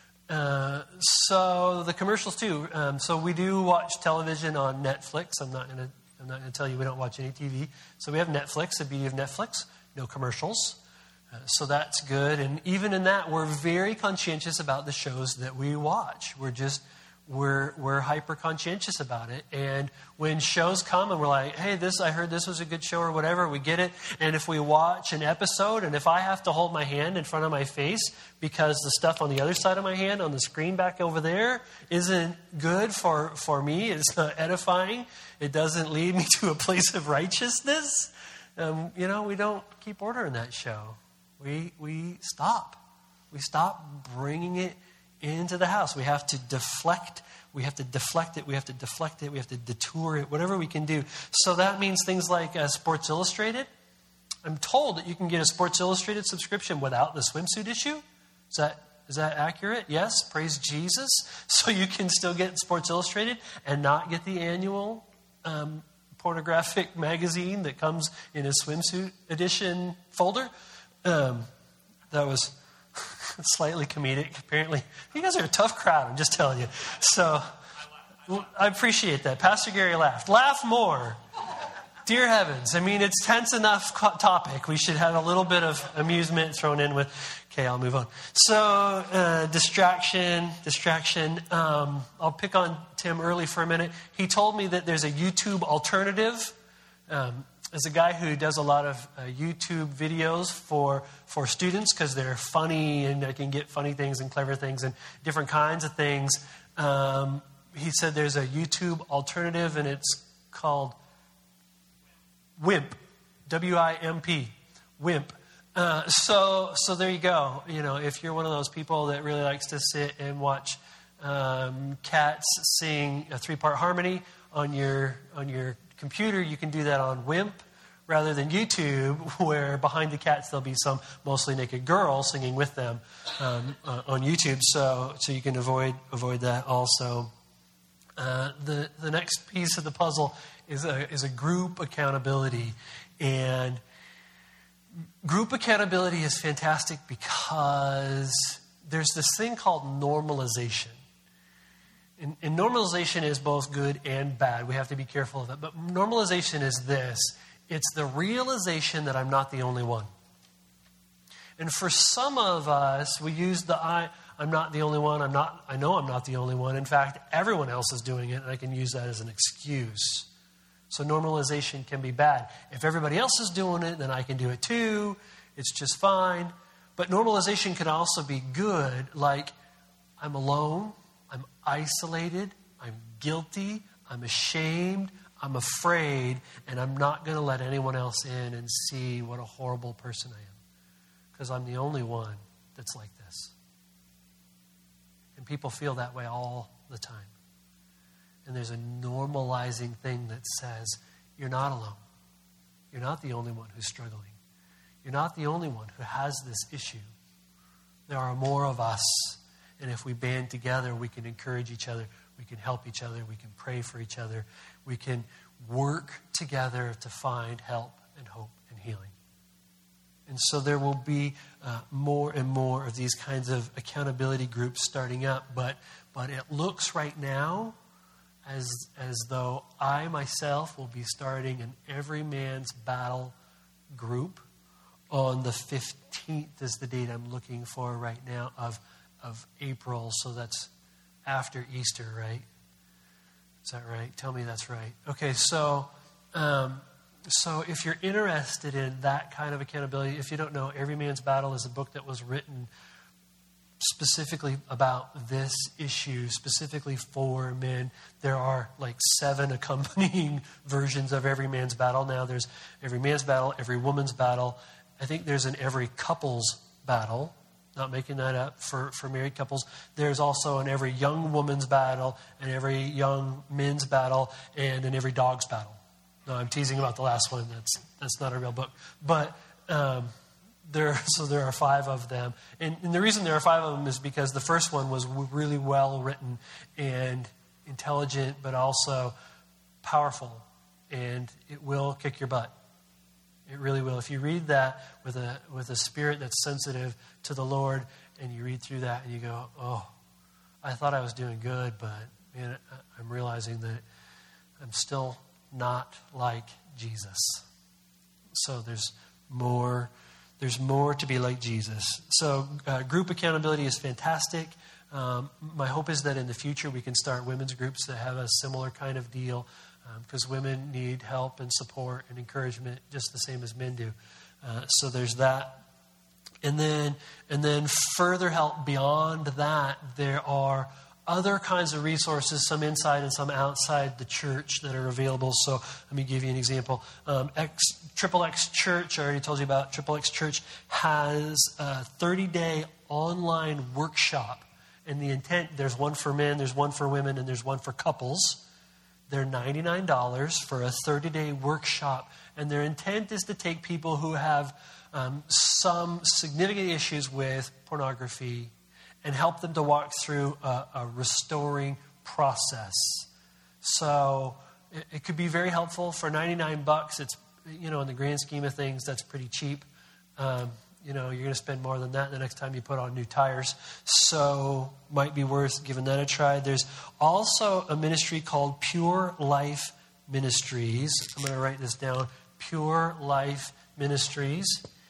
Speaker 1: So the commercials too. So we do watch television on Netflix. I'm not going to tell you we don't watch any TV. So we have Netflix. The beauty of Netflix, no commercials. So that's good. And even in that, we're very conscientious about the shows that we watch. We're hyper conscientious about it. And when shows come and we're like, hey, I heard this was a good show or whatever, we get it. And if we watch an episode, and if I have to hold my hand in front of my face because the stuff on the other side of my hand on the screen back over there isn't good for me, it's not edifying, it doesn't lead me to a place of righteousness, we don't keep ordering that show. We stop. We stop bringing it into the house. We have to deflect. We have to deflect it. We have to deflect it. We have to detour it. Whatever we can do. So that means things like Sports Illustrated. I'm told that you can get a Sports Illustrated subscription without the swimsuit issue. Is that accurate? Yes. Praise Jesus. So you can still get Sports Illustrated and not get the annual pornographic magazine that comes in a swimsuit edition folder. That was slightly comedic. Apparently, you guys are a tough crowd, I'm just telling you. So, I appreciate that. Pastor Gary laughed. Laugh more. Dear heavens. I mean, it's tense enough topic. We should have a little bit of amusement thrown in with, okay, I'll move on. So, distraction. I'll pick on Tim early for a minute. He told me that there's a YouTube alternative. As a guy who does a lot of YouTube videos for students because they're funny and I can get funny things and clever things and different kinds of things, he said there's a YouTube alternative and it's called WIMP, W-I-M-P, WIMP. So there you go. If you're one of those people that really likes to sit and watch cats sing a 3-part harmony on your computer, you can do that on WIMP rather than YouTube, where behind the cats there'll be some mostly naked girl singing with them on YouTube. So you can avoid that also. The next piece of the puzzle is a group accountability, and group accountability is fantastic because there's this thing called normalization. And normalization is both good and bad. We have to be careful of it. But normalization is this. It's the realization that I'm not the only one. And for some of us, we use I'm not the only one. I know I'm not the only one. In fact, everyone else is doing it, and I can use that as an excuse. So normalization can be bad. If everybody else is doing it, then I can do it too. It's just fine. But normalization can also be good, like I'm alone. I'm isolated, I'm guilty, I'm ashamed, I'm afraid, and I'm not going to let anyone else in and see what a horrible person I am. Because I'm the only one that's like this. And people feel that way all the time. And there's a normalizing thing that says, you're not alone. You're not the only one who's struggling. You're not the only one who has this issue. There are more of us. And if we band together, we can encourage each other. We can help each other. We can pray for each other. We can work together to find help and hope and healing. And so there will be more and more of these kinds of accountability groups starting up. But it looks right now as though I myself will be starting an Every Man's Battle group on the 15th is the date I'm looking for right now of April, so that's after Easter, right? Is that right? Tell me that's right. Okay, so if you're interested in that kind of accountability, if you don't know, Every Man's Battle is a book that was written specifically about this issue, specifically for men. There are like 7 accompanying versions of Every Man's Battle. Now there's Every Man's Battle, Every Woman's Battle. I think there's an Every Couple's Battle. Not making that up for married couples. There's also an Every Young Woman's Battle, and Every Young Men's Battle, and an Every Dog's Battle. No, I'm teasing about the last one. That's not a real book. But there are 5 of them. And the reason there are 5 of them is because the first one was really well written and intelligent, but also powerful. And it will kick your butt. It really will. If you read that with a spirit that's sensitive to the Lord, and you read through that and you go, oh, I thought I was doing good, but man, I'm realizing that I'm still not like Jesus. So there's more to be like Jesus. So group accountability is fantastic. My hope is that in the future we can start women's groups that have a similar kind of deal, because women need help and support and encouragement just the same as men do. So there's that. And then further help beyond that, there are other kinds of resources, some inside and some outside the church, that are available. So let me give you an example. XXX Church, I already told you about. XXX Church has a 30-day online workshop. And the intent, there's one for men, there's one for women, and there's one for couples. They're $99 for a 30-day workshop. And their intent is to take people who have some significant issues with pornography and help them to walk through a restoring process. So it could be very helpful. For $99, it's, in the grand scheme of things, that's pretty cheap. You're going to spend more than that the next time you put on new tires. So might be worth giving that a try. There's also a ministry called Pure Life Ministries. I'm going to write this down. Pure Life Ministries.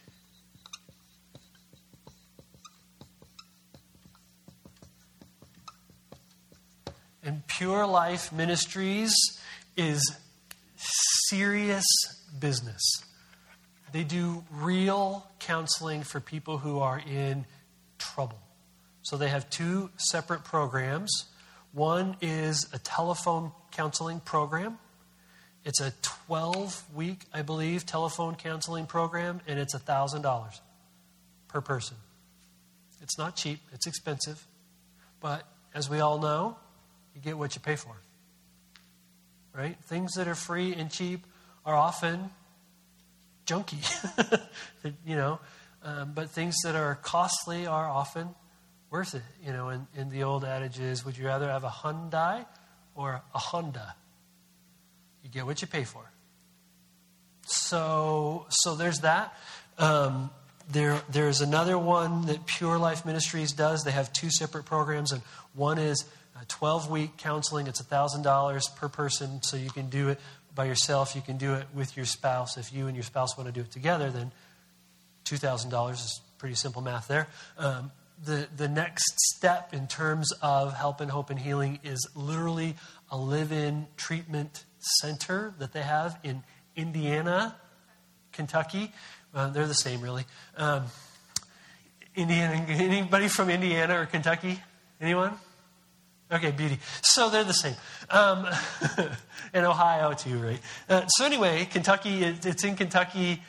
Speaker 1: And Pure Life Ministries is serious business. They do real counseling for people who are in trouble. So they have 2 separate programs. One is a telephone counseling program. It's a 12-week, I believe, telephone counseling program, and it's $1,000 per person. It's not cheap. It's expensive. But as we all know, you get what you pay for. Right? Things that are free and cheap are often junky. But things that are costly are often worth it. And the old adage is, would you rather have a Hyundai or a Honda? You get what you pay for. So there's that. There's another one that Pure Life Ministries does. They have 2 separate programs, and one is a 12-week counseling. It's $1,000 per person, so you can do it by yourself. You can do it with your spouse. If you and your spouse want to do it together, then $2,000 is pretty simple math there. The next step in terms of help and hope and healing is literally a live-in treatment center that they have in Indiana, Kentucky. They're the same, really. Indiana. Anybody from Indiana or Kentucky? Anyone? Okay, beauty. So they're the same. And Ohio too, right? So anyway, Kentucky, it's in Kentucky.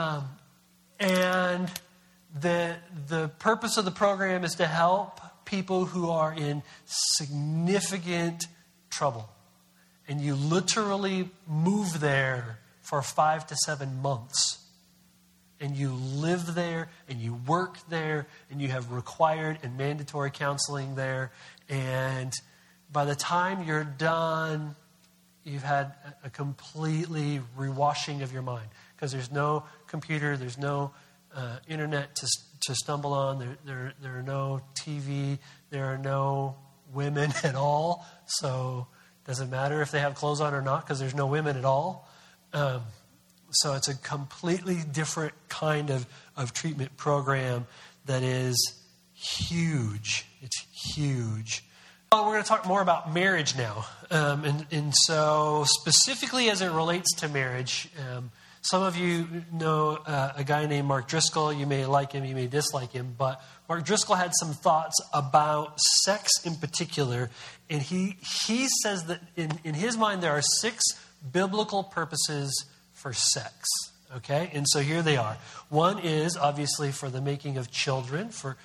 Speaker 1: And the purpose of the program is to help people who are in significant trouble. And you literally move there for 5 to 7 months. And you live there, and you work there, and you have required and mandatory counseling there. And by the time you're done, you've had a completely rewashing of your mind. Because there's no computer, there's no internet to stumble on, there are no TV, there are no women at all. So it doesn't matter if they have clothes on or not, because there's no women at all. So it's a completely different kind of treatment program that is huge. It's huge. Well, we're going to talk more about marriage now. And so specifically as it relates to marriage, Some of you know a guy named Mark Driscoll. You may like him, you may dislike him, but Mark Driscoll had some thoughts about sex in particular, and he says that in his mind there are 6 biblical purposes for sex. Okay, and so here they are. One is obviously for the making of children, for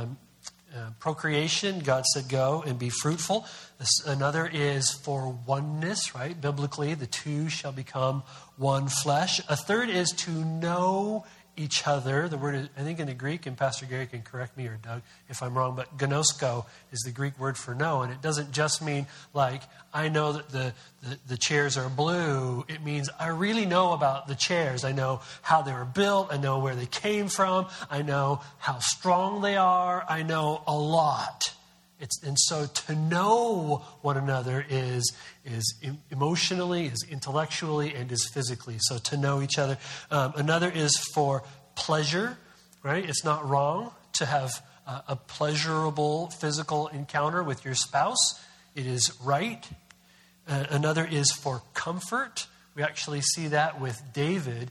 Speaker 1: procreation. God said, go and be fruitful. Another is for oneness, right? Biblically, the two shall become one flesh. A third is to know each other. The word, I think in the Greek, and Pastor Gary can correct me or Doug if I'm wrong, but gnosko is the Greek word for know. And it doesn't just mean like, I know that the chairs are blue. It means I really know about the chairs. I know how they were built. I know where they came from. I know how strong they are. I know a lot. And so to know one another is emotionally, is intellectually, and is physically. So to know each other. Another is for pleasure, right? It's not wrong to have a pleasurable physical encounter with your spouse. It is right. Another is for comfort. We actually see that with David.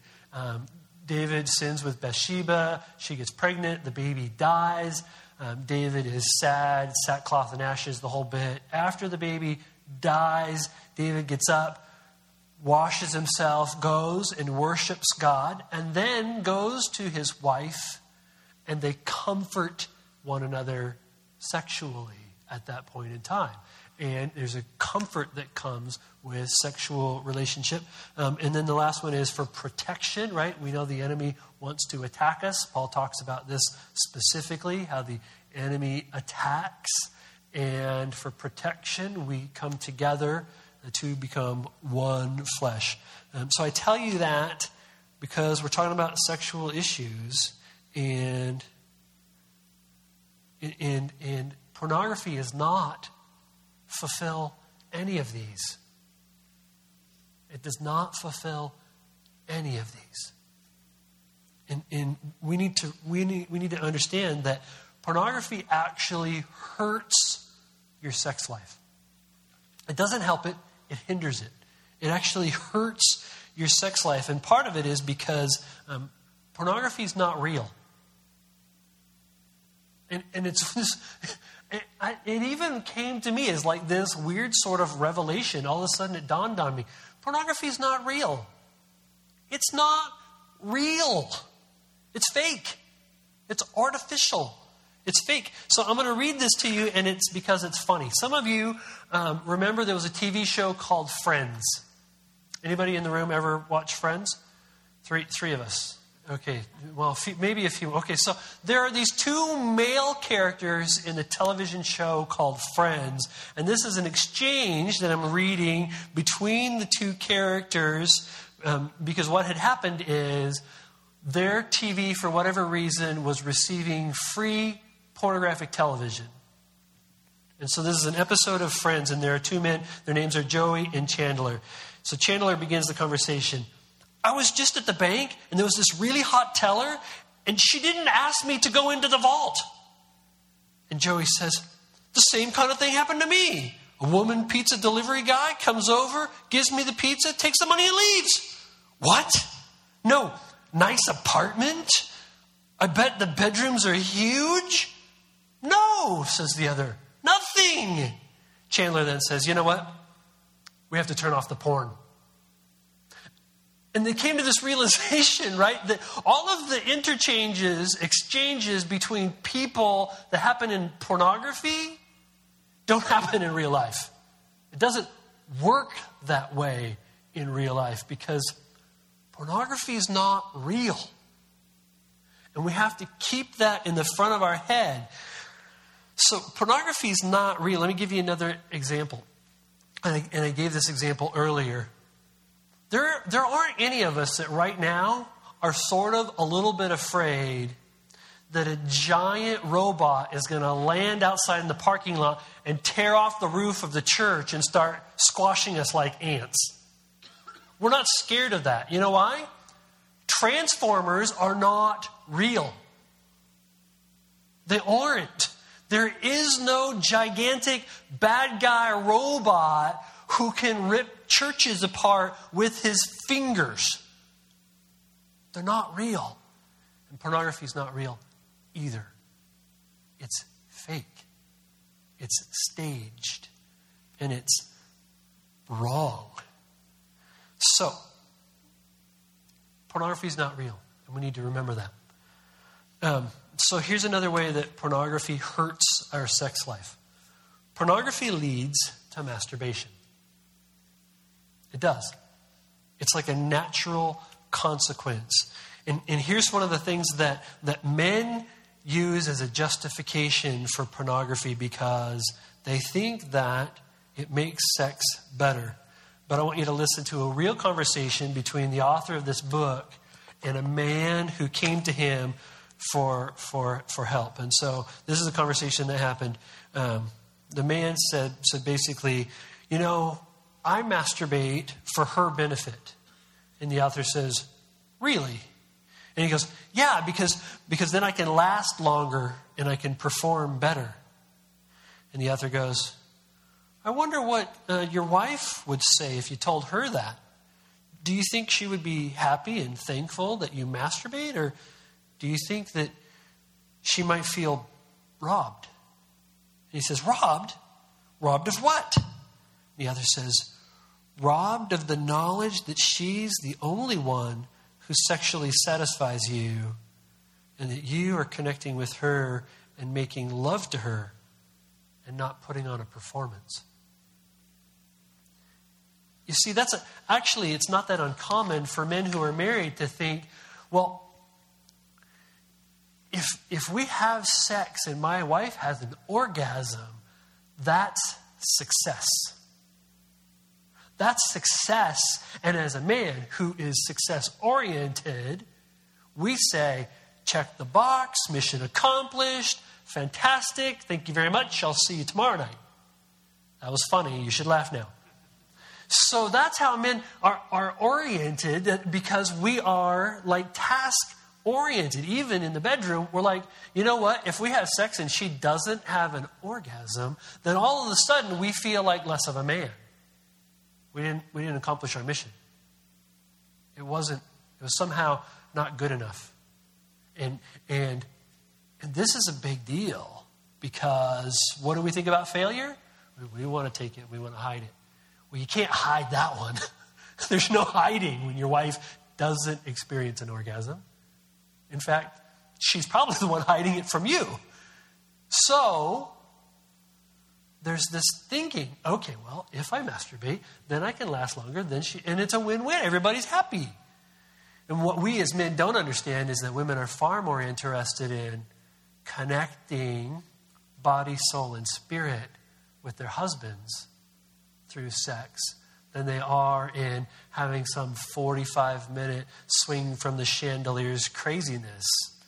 Speaker 1: David sins with Bathsheba. She gets pregnant. The baby dies. David is sad, sackcloth and ashes, the whole bit. After the baby dies, David gets up, washes himself, goes and worships God, and then goes to his wife, and they comfort one another sexually at that point in time. And there's a comfort that comes with sexual relationship. And then the last one is for protection, right? We know the enemy wants to attack us. Paul talks about this specifically, how the enemy attacks. And for protection, we come together to become one flesh. So I tell you that because we're talking about sexual issues, and pornography is not fulfill any of these. It does not fulfill any of these. And we need to understand that pornography actually hurts your sex life. It doesn't help it, it hinders it. It actually hurts your sex life. And part of it is because pornography is not real. And it's just, it even came to me as like this weird sort of revelation. All of a sudden it dawned on me. Pornography is not real. It's not real. It's fake. It's artificial. It's fake. So I'm going to read this to you, and it's because it's funny. Some of you remember there was a TV show called Friends. Anybody in the room ever watch Friends? Three of us. Okay, well, maybe a few. Okay, so there are these 2 male characters in the television show called Friends, and this is an exchange that I'm reading between the 2 characters, because what had happened is their TV, for whatever reason, was receiving free pornographic television. And so this is an episode of Friends, and there are 2 men. Their names are Joey and Chandler. So Chandler begins the conversation. I was just at the bank, and there was this really hot teller, and she didn't ask me to go into the vault. And Joey says, the same kind of thing happened to me. A woman pizza delivery guy comes over, gives me the pizza, takes the money and leaves. What? No. Nice apartment? I bet the bedrooms are huge? No, says the other. Nothing. Chandler then says, you know what? We have to turn off the porn. And they came to this realization, right, that all of the exchanges between people that happen in pornography don't happen in real life. It doesn't work that way in real life because pornography is not real. And we have to keep that in the front of our head. So pornography is not real. Let me give you another example. And I gave this example earlier. There aren't any of us that right now are sort of a little bit afraid that a giant robot is going to land outside in the parking lot and tear off the roof of the church and start squashing us like ants. We're not scared of that. You know why? Transformers are not real. They aren't. There is no gigantic bad guy robot who can rip churches apart with his fingers. They're not real. And pornography is not real either. It's fake. It's staged. And it's wrong. So, pornography is not real. And we need to remember that. So here's another way that pornography hurts our sex life. Pornography leads to masturbation. It does. It's like a natural consequence. And here's one of the things that men use as a justification for pornography because they think that it makes sex better. But I want you to listen to a real conversation between the author of this book and a man who came to him for help. And so this is a conversation that happened. The man said basically, I masturbate for her benefit. And the author says, really? And he goes, yeah, because then I can last longer and I can perform better. And the author goes, I wonder what your wife would say if you told her that. Do you think she would be happy and thankful that you masturbate? Or do you think that she might feel robbed? And he says, robbed? Robbed of what? The other says, robbed of the knowledge that she's the only one who sexually satisfies you and that you are connecting with her and making love to her and not putting on a performance. You see, actually, it's not that uncommon for men who are married to think, well, if we have sex and my wife has an orgasm, that's success. That's success. And as a man who is success-oriented, we say, check the box, mission accomplished, fantastic, thank you very much, I'll see you tomorrow night. That was funny, you should laugh now. So that's how men are oriented, because we are like task-oriented. Even in the bedroom, we're like, you know what? If we have sex and she doesn't have an orgasm, then all of a sudden we feel like less of a man. We didn't accomplish our mission. It was somehow not good enough. And this is a big deal, because what do we think about failure? We want to take it, we want to hide it. Well, you can't hide that one. There's no hiding when your wife doesn't experience an orgasm. In fact, she's probably the one hiding it from you. So, there's this thinking, okay, well, if I masturbate, then I can last longer, and it's a win-win. Everybody's happy. And what we as men don't understand is that women are far more interested in connecting body, soul, and spirit with their husbands through sex than they are in having some 45-minute swing from the chandeliers craziness.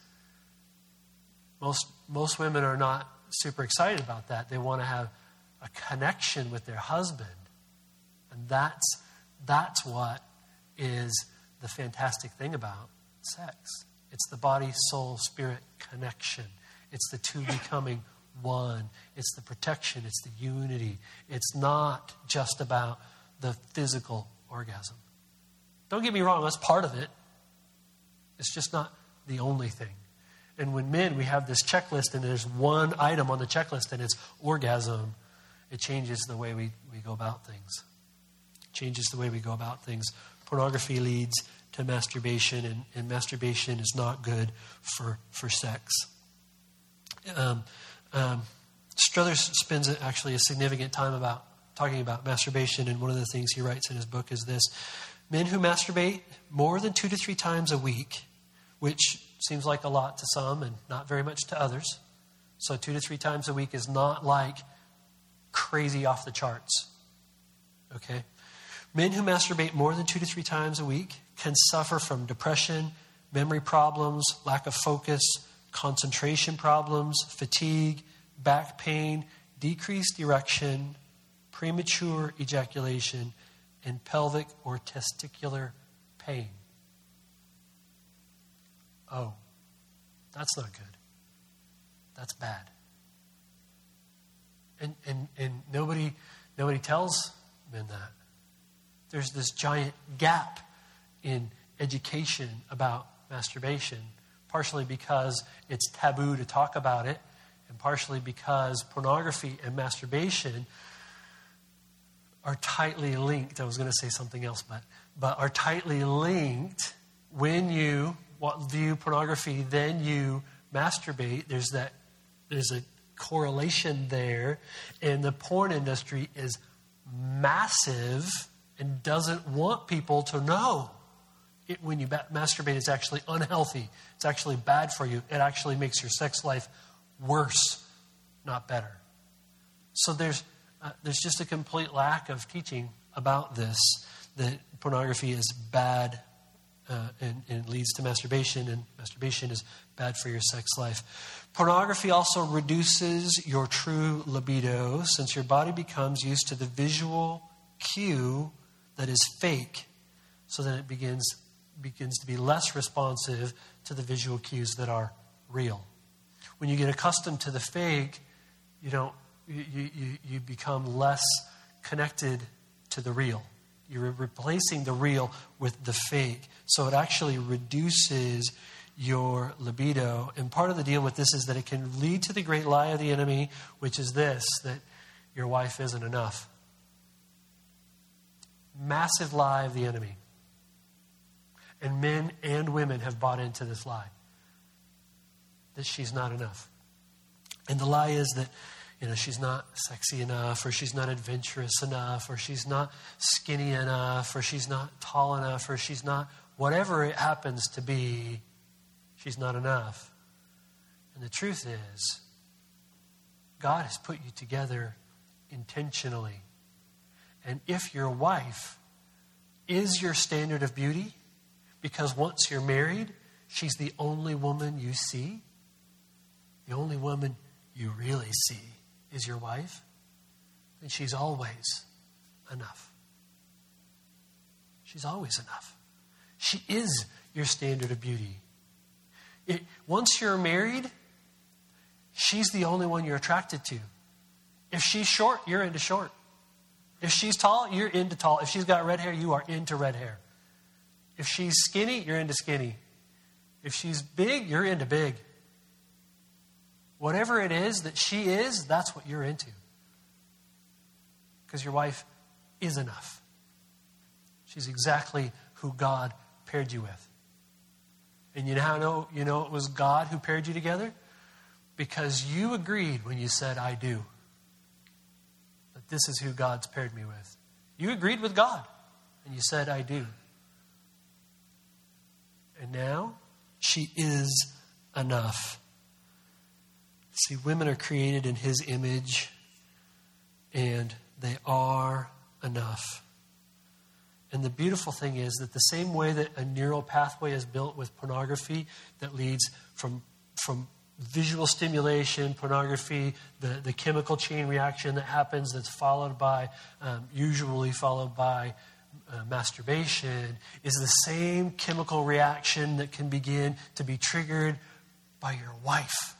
Speaker 1: Most women are not super excited about that. They want to have a connection with their husband. And that's what is the fantastic thing about sex. It's the body, soul, spirit connection. It's the two becoming one. It's the protection. It's the unity. It's not just about the physical orgasm. Don't get me wrong, that's part of it. It's just not the only thing. And when men, we have this checklist and there's one item on the checklist and it's orgasm, it changes the way we go about things. It changes the way we go about things. Pornography leads to masturbation, and masturbation is not good for sex. Struthers spends actually a significant time talking about masturbation, and one of the things he writes in his book is this: men who masturbate more than 2 to 3 times a week, which seems like a lot to some and not very much to others. So 2 to 3 times a week is not like crazy off the charts. Okay? Men who masturbate more than 2 to 3 times a week can suffer from depression, memory problems, lack of focus, concentration problems, fatigue, back pain, decreased erection, premature ejaculation, and pelvic or testicular pain. Oh, that's not good. That's bad. And nobody tells men that. There's this giant gap in education about masturbation, partially because it's taboo to talk about it, and partially because pornography and masturbation are tightly linked. I was going to say something else, but are tightly linked. When you view pornography, then you masturbate. There's a correlation there, and the porn industry is massive and doesn't want people to know. When you masturbate, it's actually unhealthy. It's actually bad for you. It actually makes your sex life worse, not better. So there's just a complete lack of teaching about this, that pornography is bad and leads to masturbation, and masturbation is bad for your sex life. Pornography also reduces your true libido, since your body becomes used to the visual cue that is fake, so then it begins to be less responsive to the visual cues that are real. When you get accustomed to the fake, you become less connected to the real. You're replacing the real with the fake. So it actually reduces your libido. And part of the deal with this is that it can lead to the great lie of the enemy, which is this, that your wife isn't enough. Massive lie of the enemy. And men and women have bought into this lie, that she's not enough. And the lie is that, she's not sexy enough, or she's not adventurous enough, or she's not skinny enough, or she's not tall enough, or she's not, whatever it happens to be, she's not enough. And the truth is, God has put you together intentionally. And if your wife is your standard of beauty, because once you're married, she's the only woman you see, the only woman you really see is your wife, then she's always enough. She's always enough. She is your standard of beauty. Once you're married, she's the only one you're attracted to. If she's short, you're into short. If she's tall, you're into tall. If she's got red hair, you are into red hair. If she's skinny, you're into skinny. If she's big, you're into big. Whatever it is that she is, that's what you're into. Because your wife is enough. She's exactly who God paired you with. And you know it was God who paired you together? Because you agreed when you said, I do. That this is who God's paired me with. You agreed with God. And you said, I do. And now, she is enough. See, women are created in His image, and they are enough. And the beautiful thing is that the same way that a neural pathway is built with pornography that leads from visual stimulation, pornography, the chemical chain reaction that happens that's usually followed by masturbation, is the same chemical reaction that can begin to be triggered by your wife.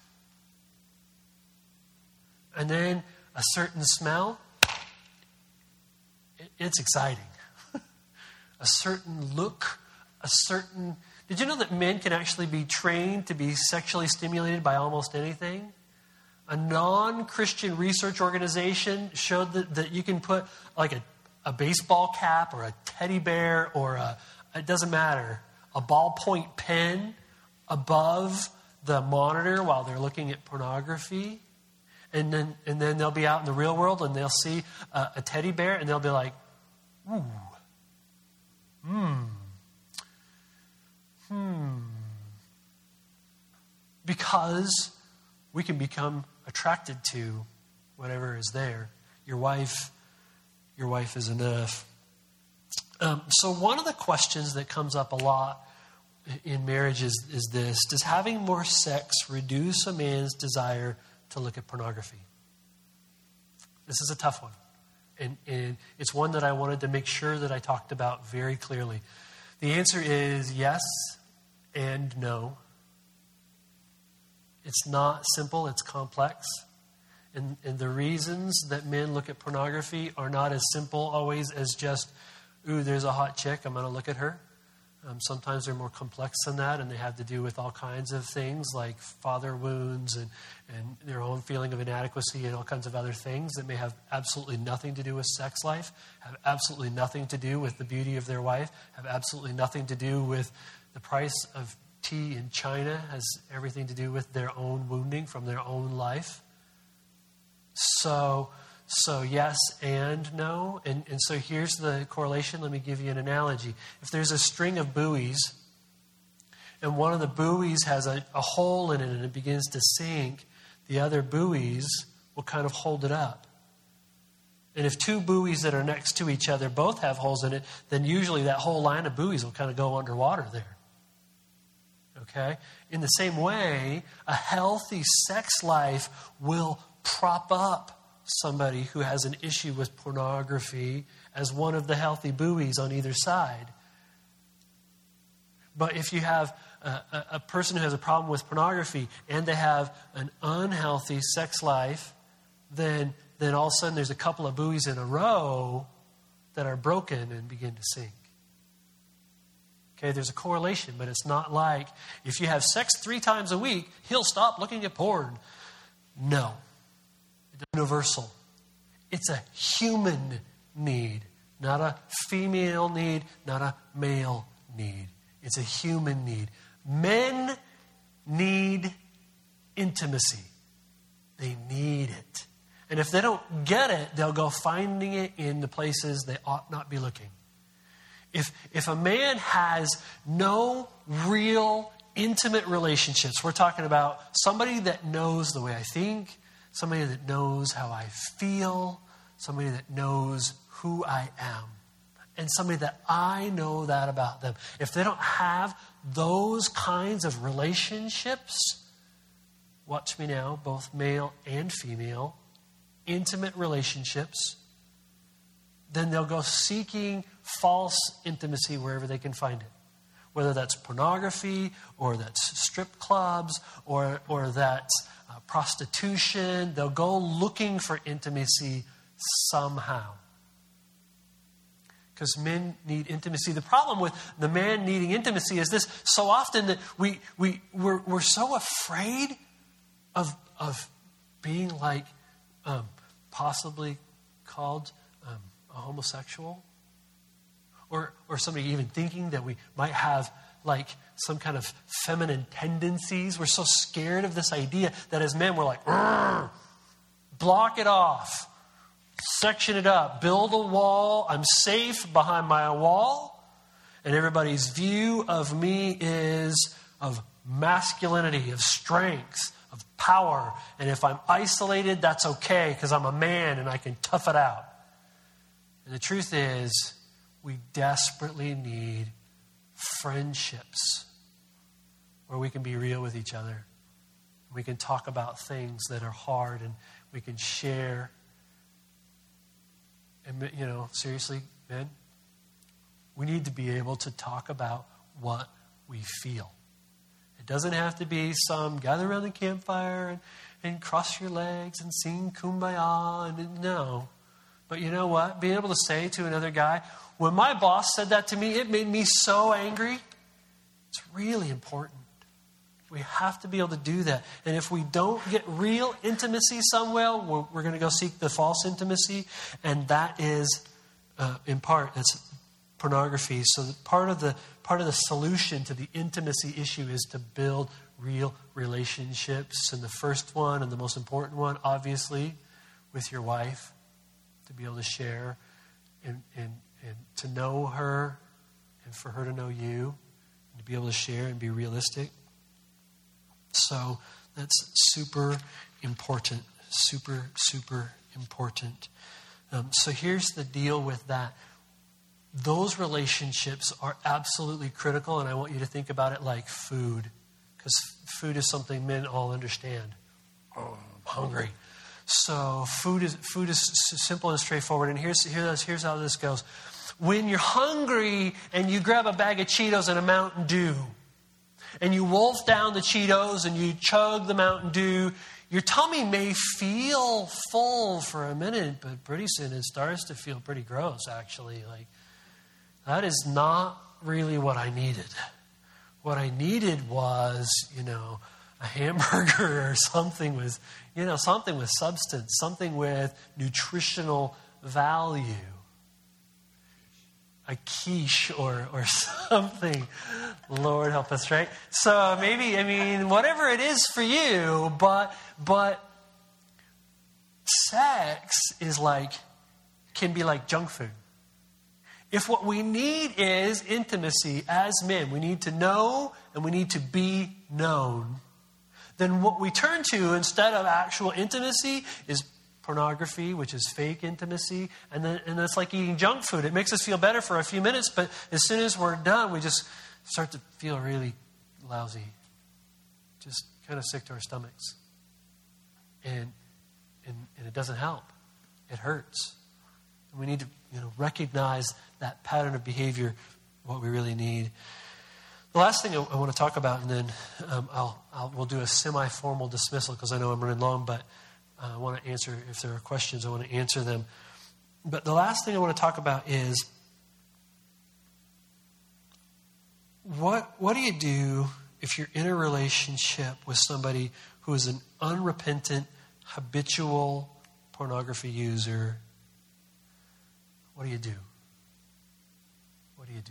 Speaker 1: And then a certain smell, it's exciting. A certain look, Did you know that men can actually be trained to be sexually stimulated by almost anything? A non-Christian research organization showed that you can put like a baseball cap or a teddy bear or it doesn't matter, a ballpoint pen above the monitor while they're looking at pornography. And then they'll be out in the real world and they'll see a teddy bear and they'll be like, ooh, Because we can become attracted to whatever is there. Your wife is enough. So one of the questions that comes up a lot in marriage is this: does having more sex reduce a man's desire to look at pornography? This is a tough one. And it's one that I wanted to make sure that I talked about very clearly. The answer is yes and no. It's not simple, it's complex. And the reasons that men look at pornography are not as simple always as just, ooh, there's a hot chick, I'm going to look at her. Sometimes they're more complex than that, and they have to do with all kinds of things like father wounds and their own feeling of inadequacy and all kinds of other things that may have absolutely nothing to do with sex life, have absolutely nothing to do with the beauty of their wife, have absolutely nothing to do with the price of tea in China, has everything to do with their own wounding from their own life. So yes and no. And so here's the correlation. Let me give you an analogy. If there's a string of buoys, and one of the buoys has a hole in it and it begins to sink, the other buoys will kind of hold it up. And if two buoys that are next to each other both have holes in it, then usually that whole line of buoys will kind of go underwater there. Okay? In the same way, a healthy sex life will prop up somebody who has an issue with pornography as one of the healthy buoys on either side. But if you have a person who has a problem with pornography and they have an unhealthy sex life, then all of a sudden there's a couple of buoys in a row that are broken and begin to sink. Okay, there's a correlation, but it's not like if you have sex 3 times a week, he'll stop looking at porn. No. It's universal. It's a human need, not a female need, not a male need. It's a human need. Men need intimacy. They need it. And if they don't get it, they'll go finding it in the places they ought not be looking. If a man has no real intimate relationships, we're talking about somebody that knows the way I think, somebody that knows how I feel, somebody that knows who I am, and somebody that I know that about them. If they don't have those kinds of relationships, watch me now, both male and female, intimate relationships, then they'll go seeking false intimacy wherever they can find it. Whether that's pornography, or that's strip clubs, or that's prostitution. They'll go looking for intimacy somehow. Because men need intimacy. The problem with the man needing intimacy is this: so often that we're so afraid of being like possibly called a homosexual, or somebody even thinking that we might have like some kind of feminine tendencies. We're so scared of this idea that as men we're like, block it off, section it up, build a wall. I'm safe behind my wall, and everybody's view of me is of masculinity, of strength, of power. And if I'm isolated, that's okay because I'm a man and I can tough it out. And the truth is, we desperately need friendships where we can be real with each other. We can talk about things that are hard, and we can share. And, seriously, men, we need to be able to talk about what we feel. It doesn't have to be some gather around the campfire and cross your legs and sing Kumbaya. No. But you know what? Being able to say to another guy, when my boss said that to me, it made me so angry. It's really important. We have to be able to do that. And if we don't get real intimacy somewhere, we're going to go seek the false intimacy. And that is, in part, that's pornography. So part of the solution to the intimacy issue is to build real relationships. And the first one, and the most important one, obviously, with your wife. To be able to share and to know her, and for her to know you, and to be able to share and be realistic. So that's super important. Super, super important. So here's the deal with that. Those relationships are absolutely critical, and I want you to think about it like food. Because food is something men all understand. Oh, I'm hungry. So food is simple and straightforward. And here's how this goes. When you're hungry and you grab a bag of Cheetos and a Mountain Dew, and you wolf down the Cheetos and you chug the Mountain Dew, your tummy may feel full for a minute, but pretty soon it starts to feel pretty gross, actually. that is not really what I needed. What I needed was, a hamburger or something with, something with substance, something with nutritional value. A quiche or something. Lord help us, right? So maybe, whatever it is for you, but sex is can be like junk food. If what we need is intimacy as men, we need to know and we need to be known, then what we turn to instead of actual intimacy is pornography, which is fake intimacy, and it's like eating junk food. It makes us feel better for a few minutes, but as soon as we're done, we just start to feel really lousy, just kind of sick to our stomachs. And it doesn't help. It hurts. And we need to recognize that pattern of behavior, what we really need. The last thing I want to talk about, and then we'll do a semi-formal dismissal because I know I'm running long, but I want to answer, if there are questions, I want to answer them. But the last thing I want to talk about is, what do you do if you're in a relationship with somebody who is an unrepentant, habitual pornography user? What do you do? What do you do?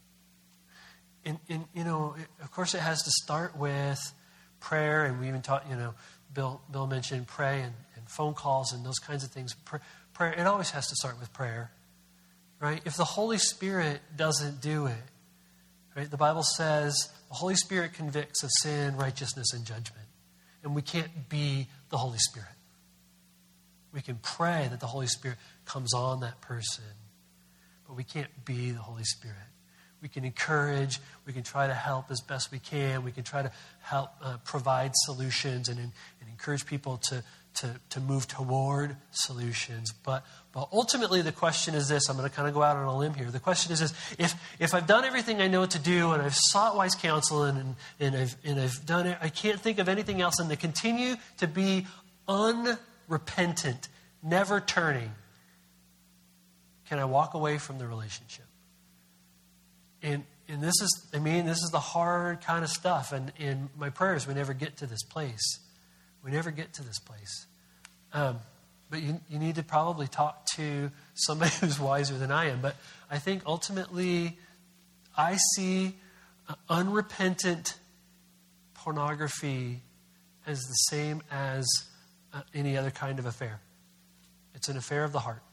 Speaker 1: And of course it has to start with prayer, and we even taught, Bill mentioned pray and phone calls and those kinds of things. Prayer, it always has to start with prayer, right? If the Holy Spirit doesn't do it, right? The Bible says the Holy Spirit convicts of sin, righteousness, and judgment. And we can't be the Holy Spirit. We can pray that the Holy Spirit comes on that person, but we can't be the Holy Spirit. We can encourage, we can try to help as best we can, we can try to help provide solutions and encourage people to move toward solutions. But ultimately the question is this, I'm going to kind of go out on a limb here. The question is this, if I've done everything I know to do, and I've sought wise counsel, and I've done it, I can't think of anything else, and they continue to be unrepentant, never turning, can I walk away from the relationship? And this is the hard kind of stuff. And in my prayers, we never get to this place. We never get to this place. But you need to probably talk to somebody who's wiser than I am. But I think ultimately, I see unrepentant pornography as the same as any other kind of affair. It's an affair of the heart.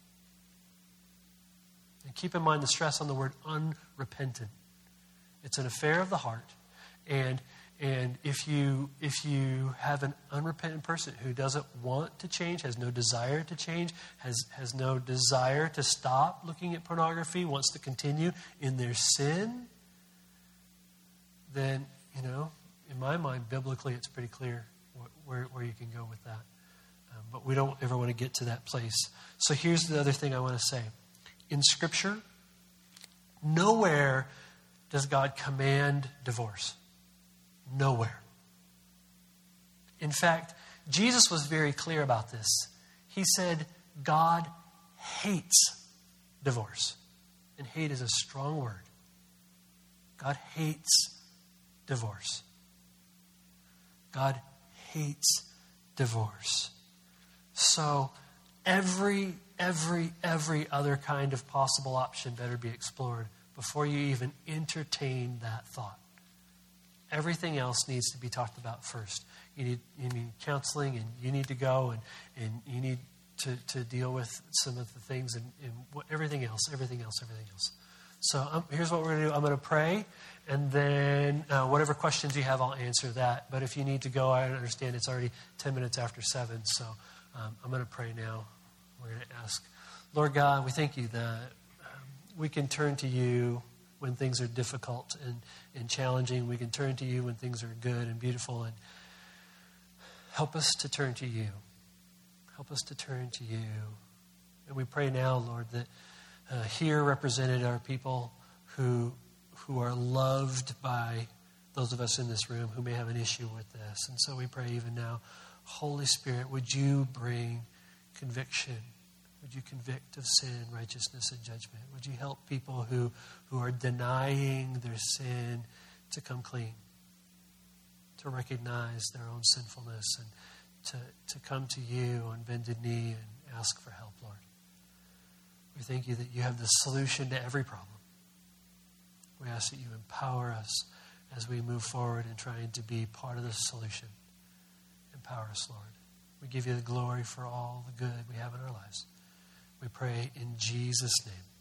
Speaker 1: And keep in mind the stress on the word unrepentant. It's an affair of the heart. And if you have an unrepentant person who doesn't want to change, has no desire to change, has no desire to stop looking at pornography, wants to continue in their sin, then, in my mind, biblically, it's pretty clear where you can go with that. But we don't ever want to get to that place. So here's the other thing I want to say. In Scripture, nowhere does God command divorce. Nowhere. In fact, Jesus was very clear about this. He said, God hates divorce. And hate is a strong word. God hates divorce. God hates divorce. So every other kind of possible option better be explored before you even entertain that thought. Everything else needs to be talked about first. You need counseling, and you need to go, and you need to deal with some of the things, and everything else. So here's what we're going to do. I'm going to pray, and then whatever questions you have, I'll answer that. But if you need to go, I understand it's already 10 minutes after 7, so I'm going to pray now. We're going to ask, Lord God, we thank you that we can turn to you when things are difficult and challenging. We can turn to you when things are good and beautiful. And help us to turn to you. Help us to turn to you. And we pray now, Lord, that here represented are people who are loved by those of us in this room who may have an issue with this. And so we pray even now, Holy Spirit, would you bring conviction? Would you convict of sin, righteousness, and judgment? Would you help people who are denying their sin to come clean, to recognize their own sinfulness, and to come to you on bended knee and ask for help, Lord? We thank you that you have the solution to every problem. We ask that you empower us as we move forward in trying to be part of the solution. Empower us, Lord. We give you the glory for all the good we have in our lives. We pray in Jesus' name.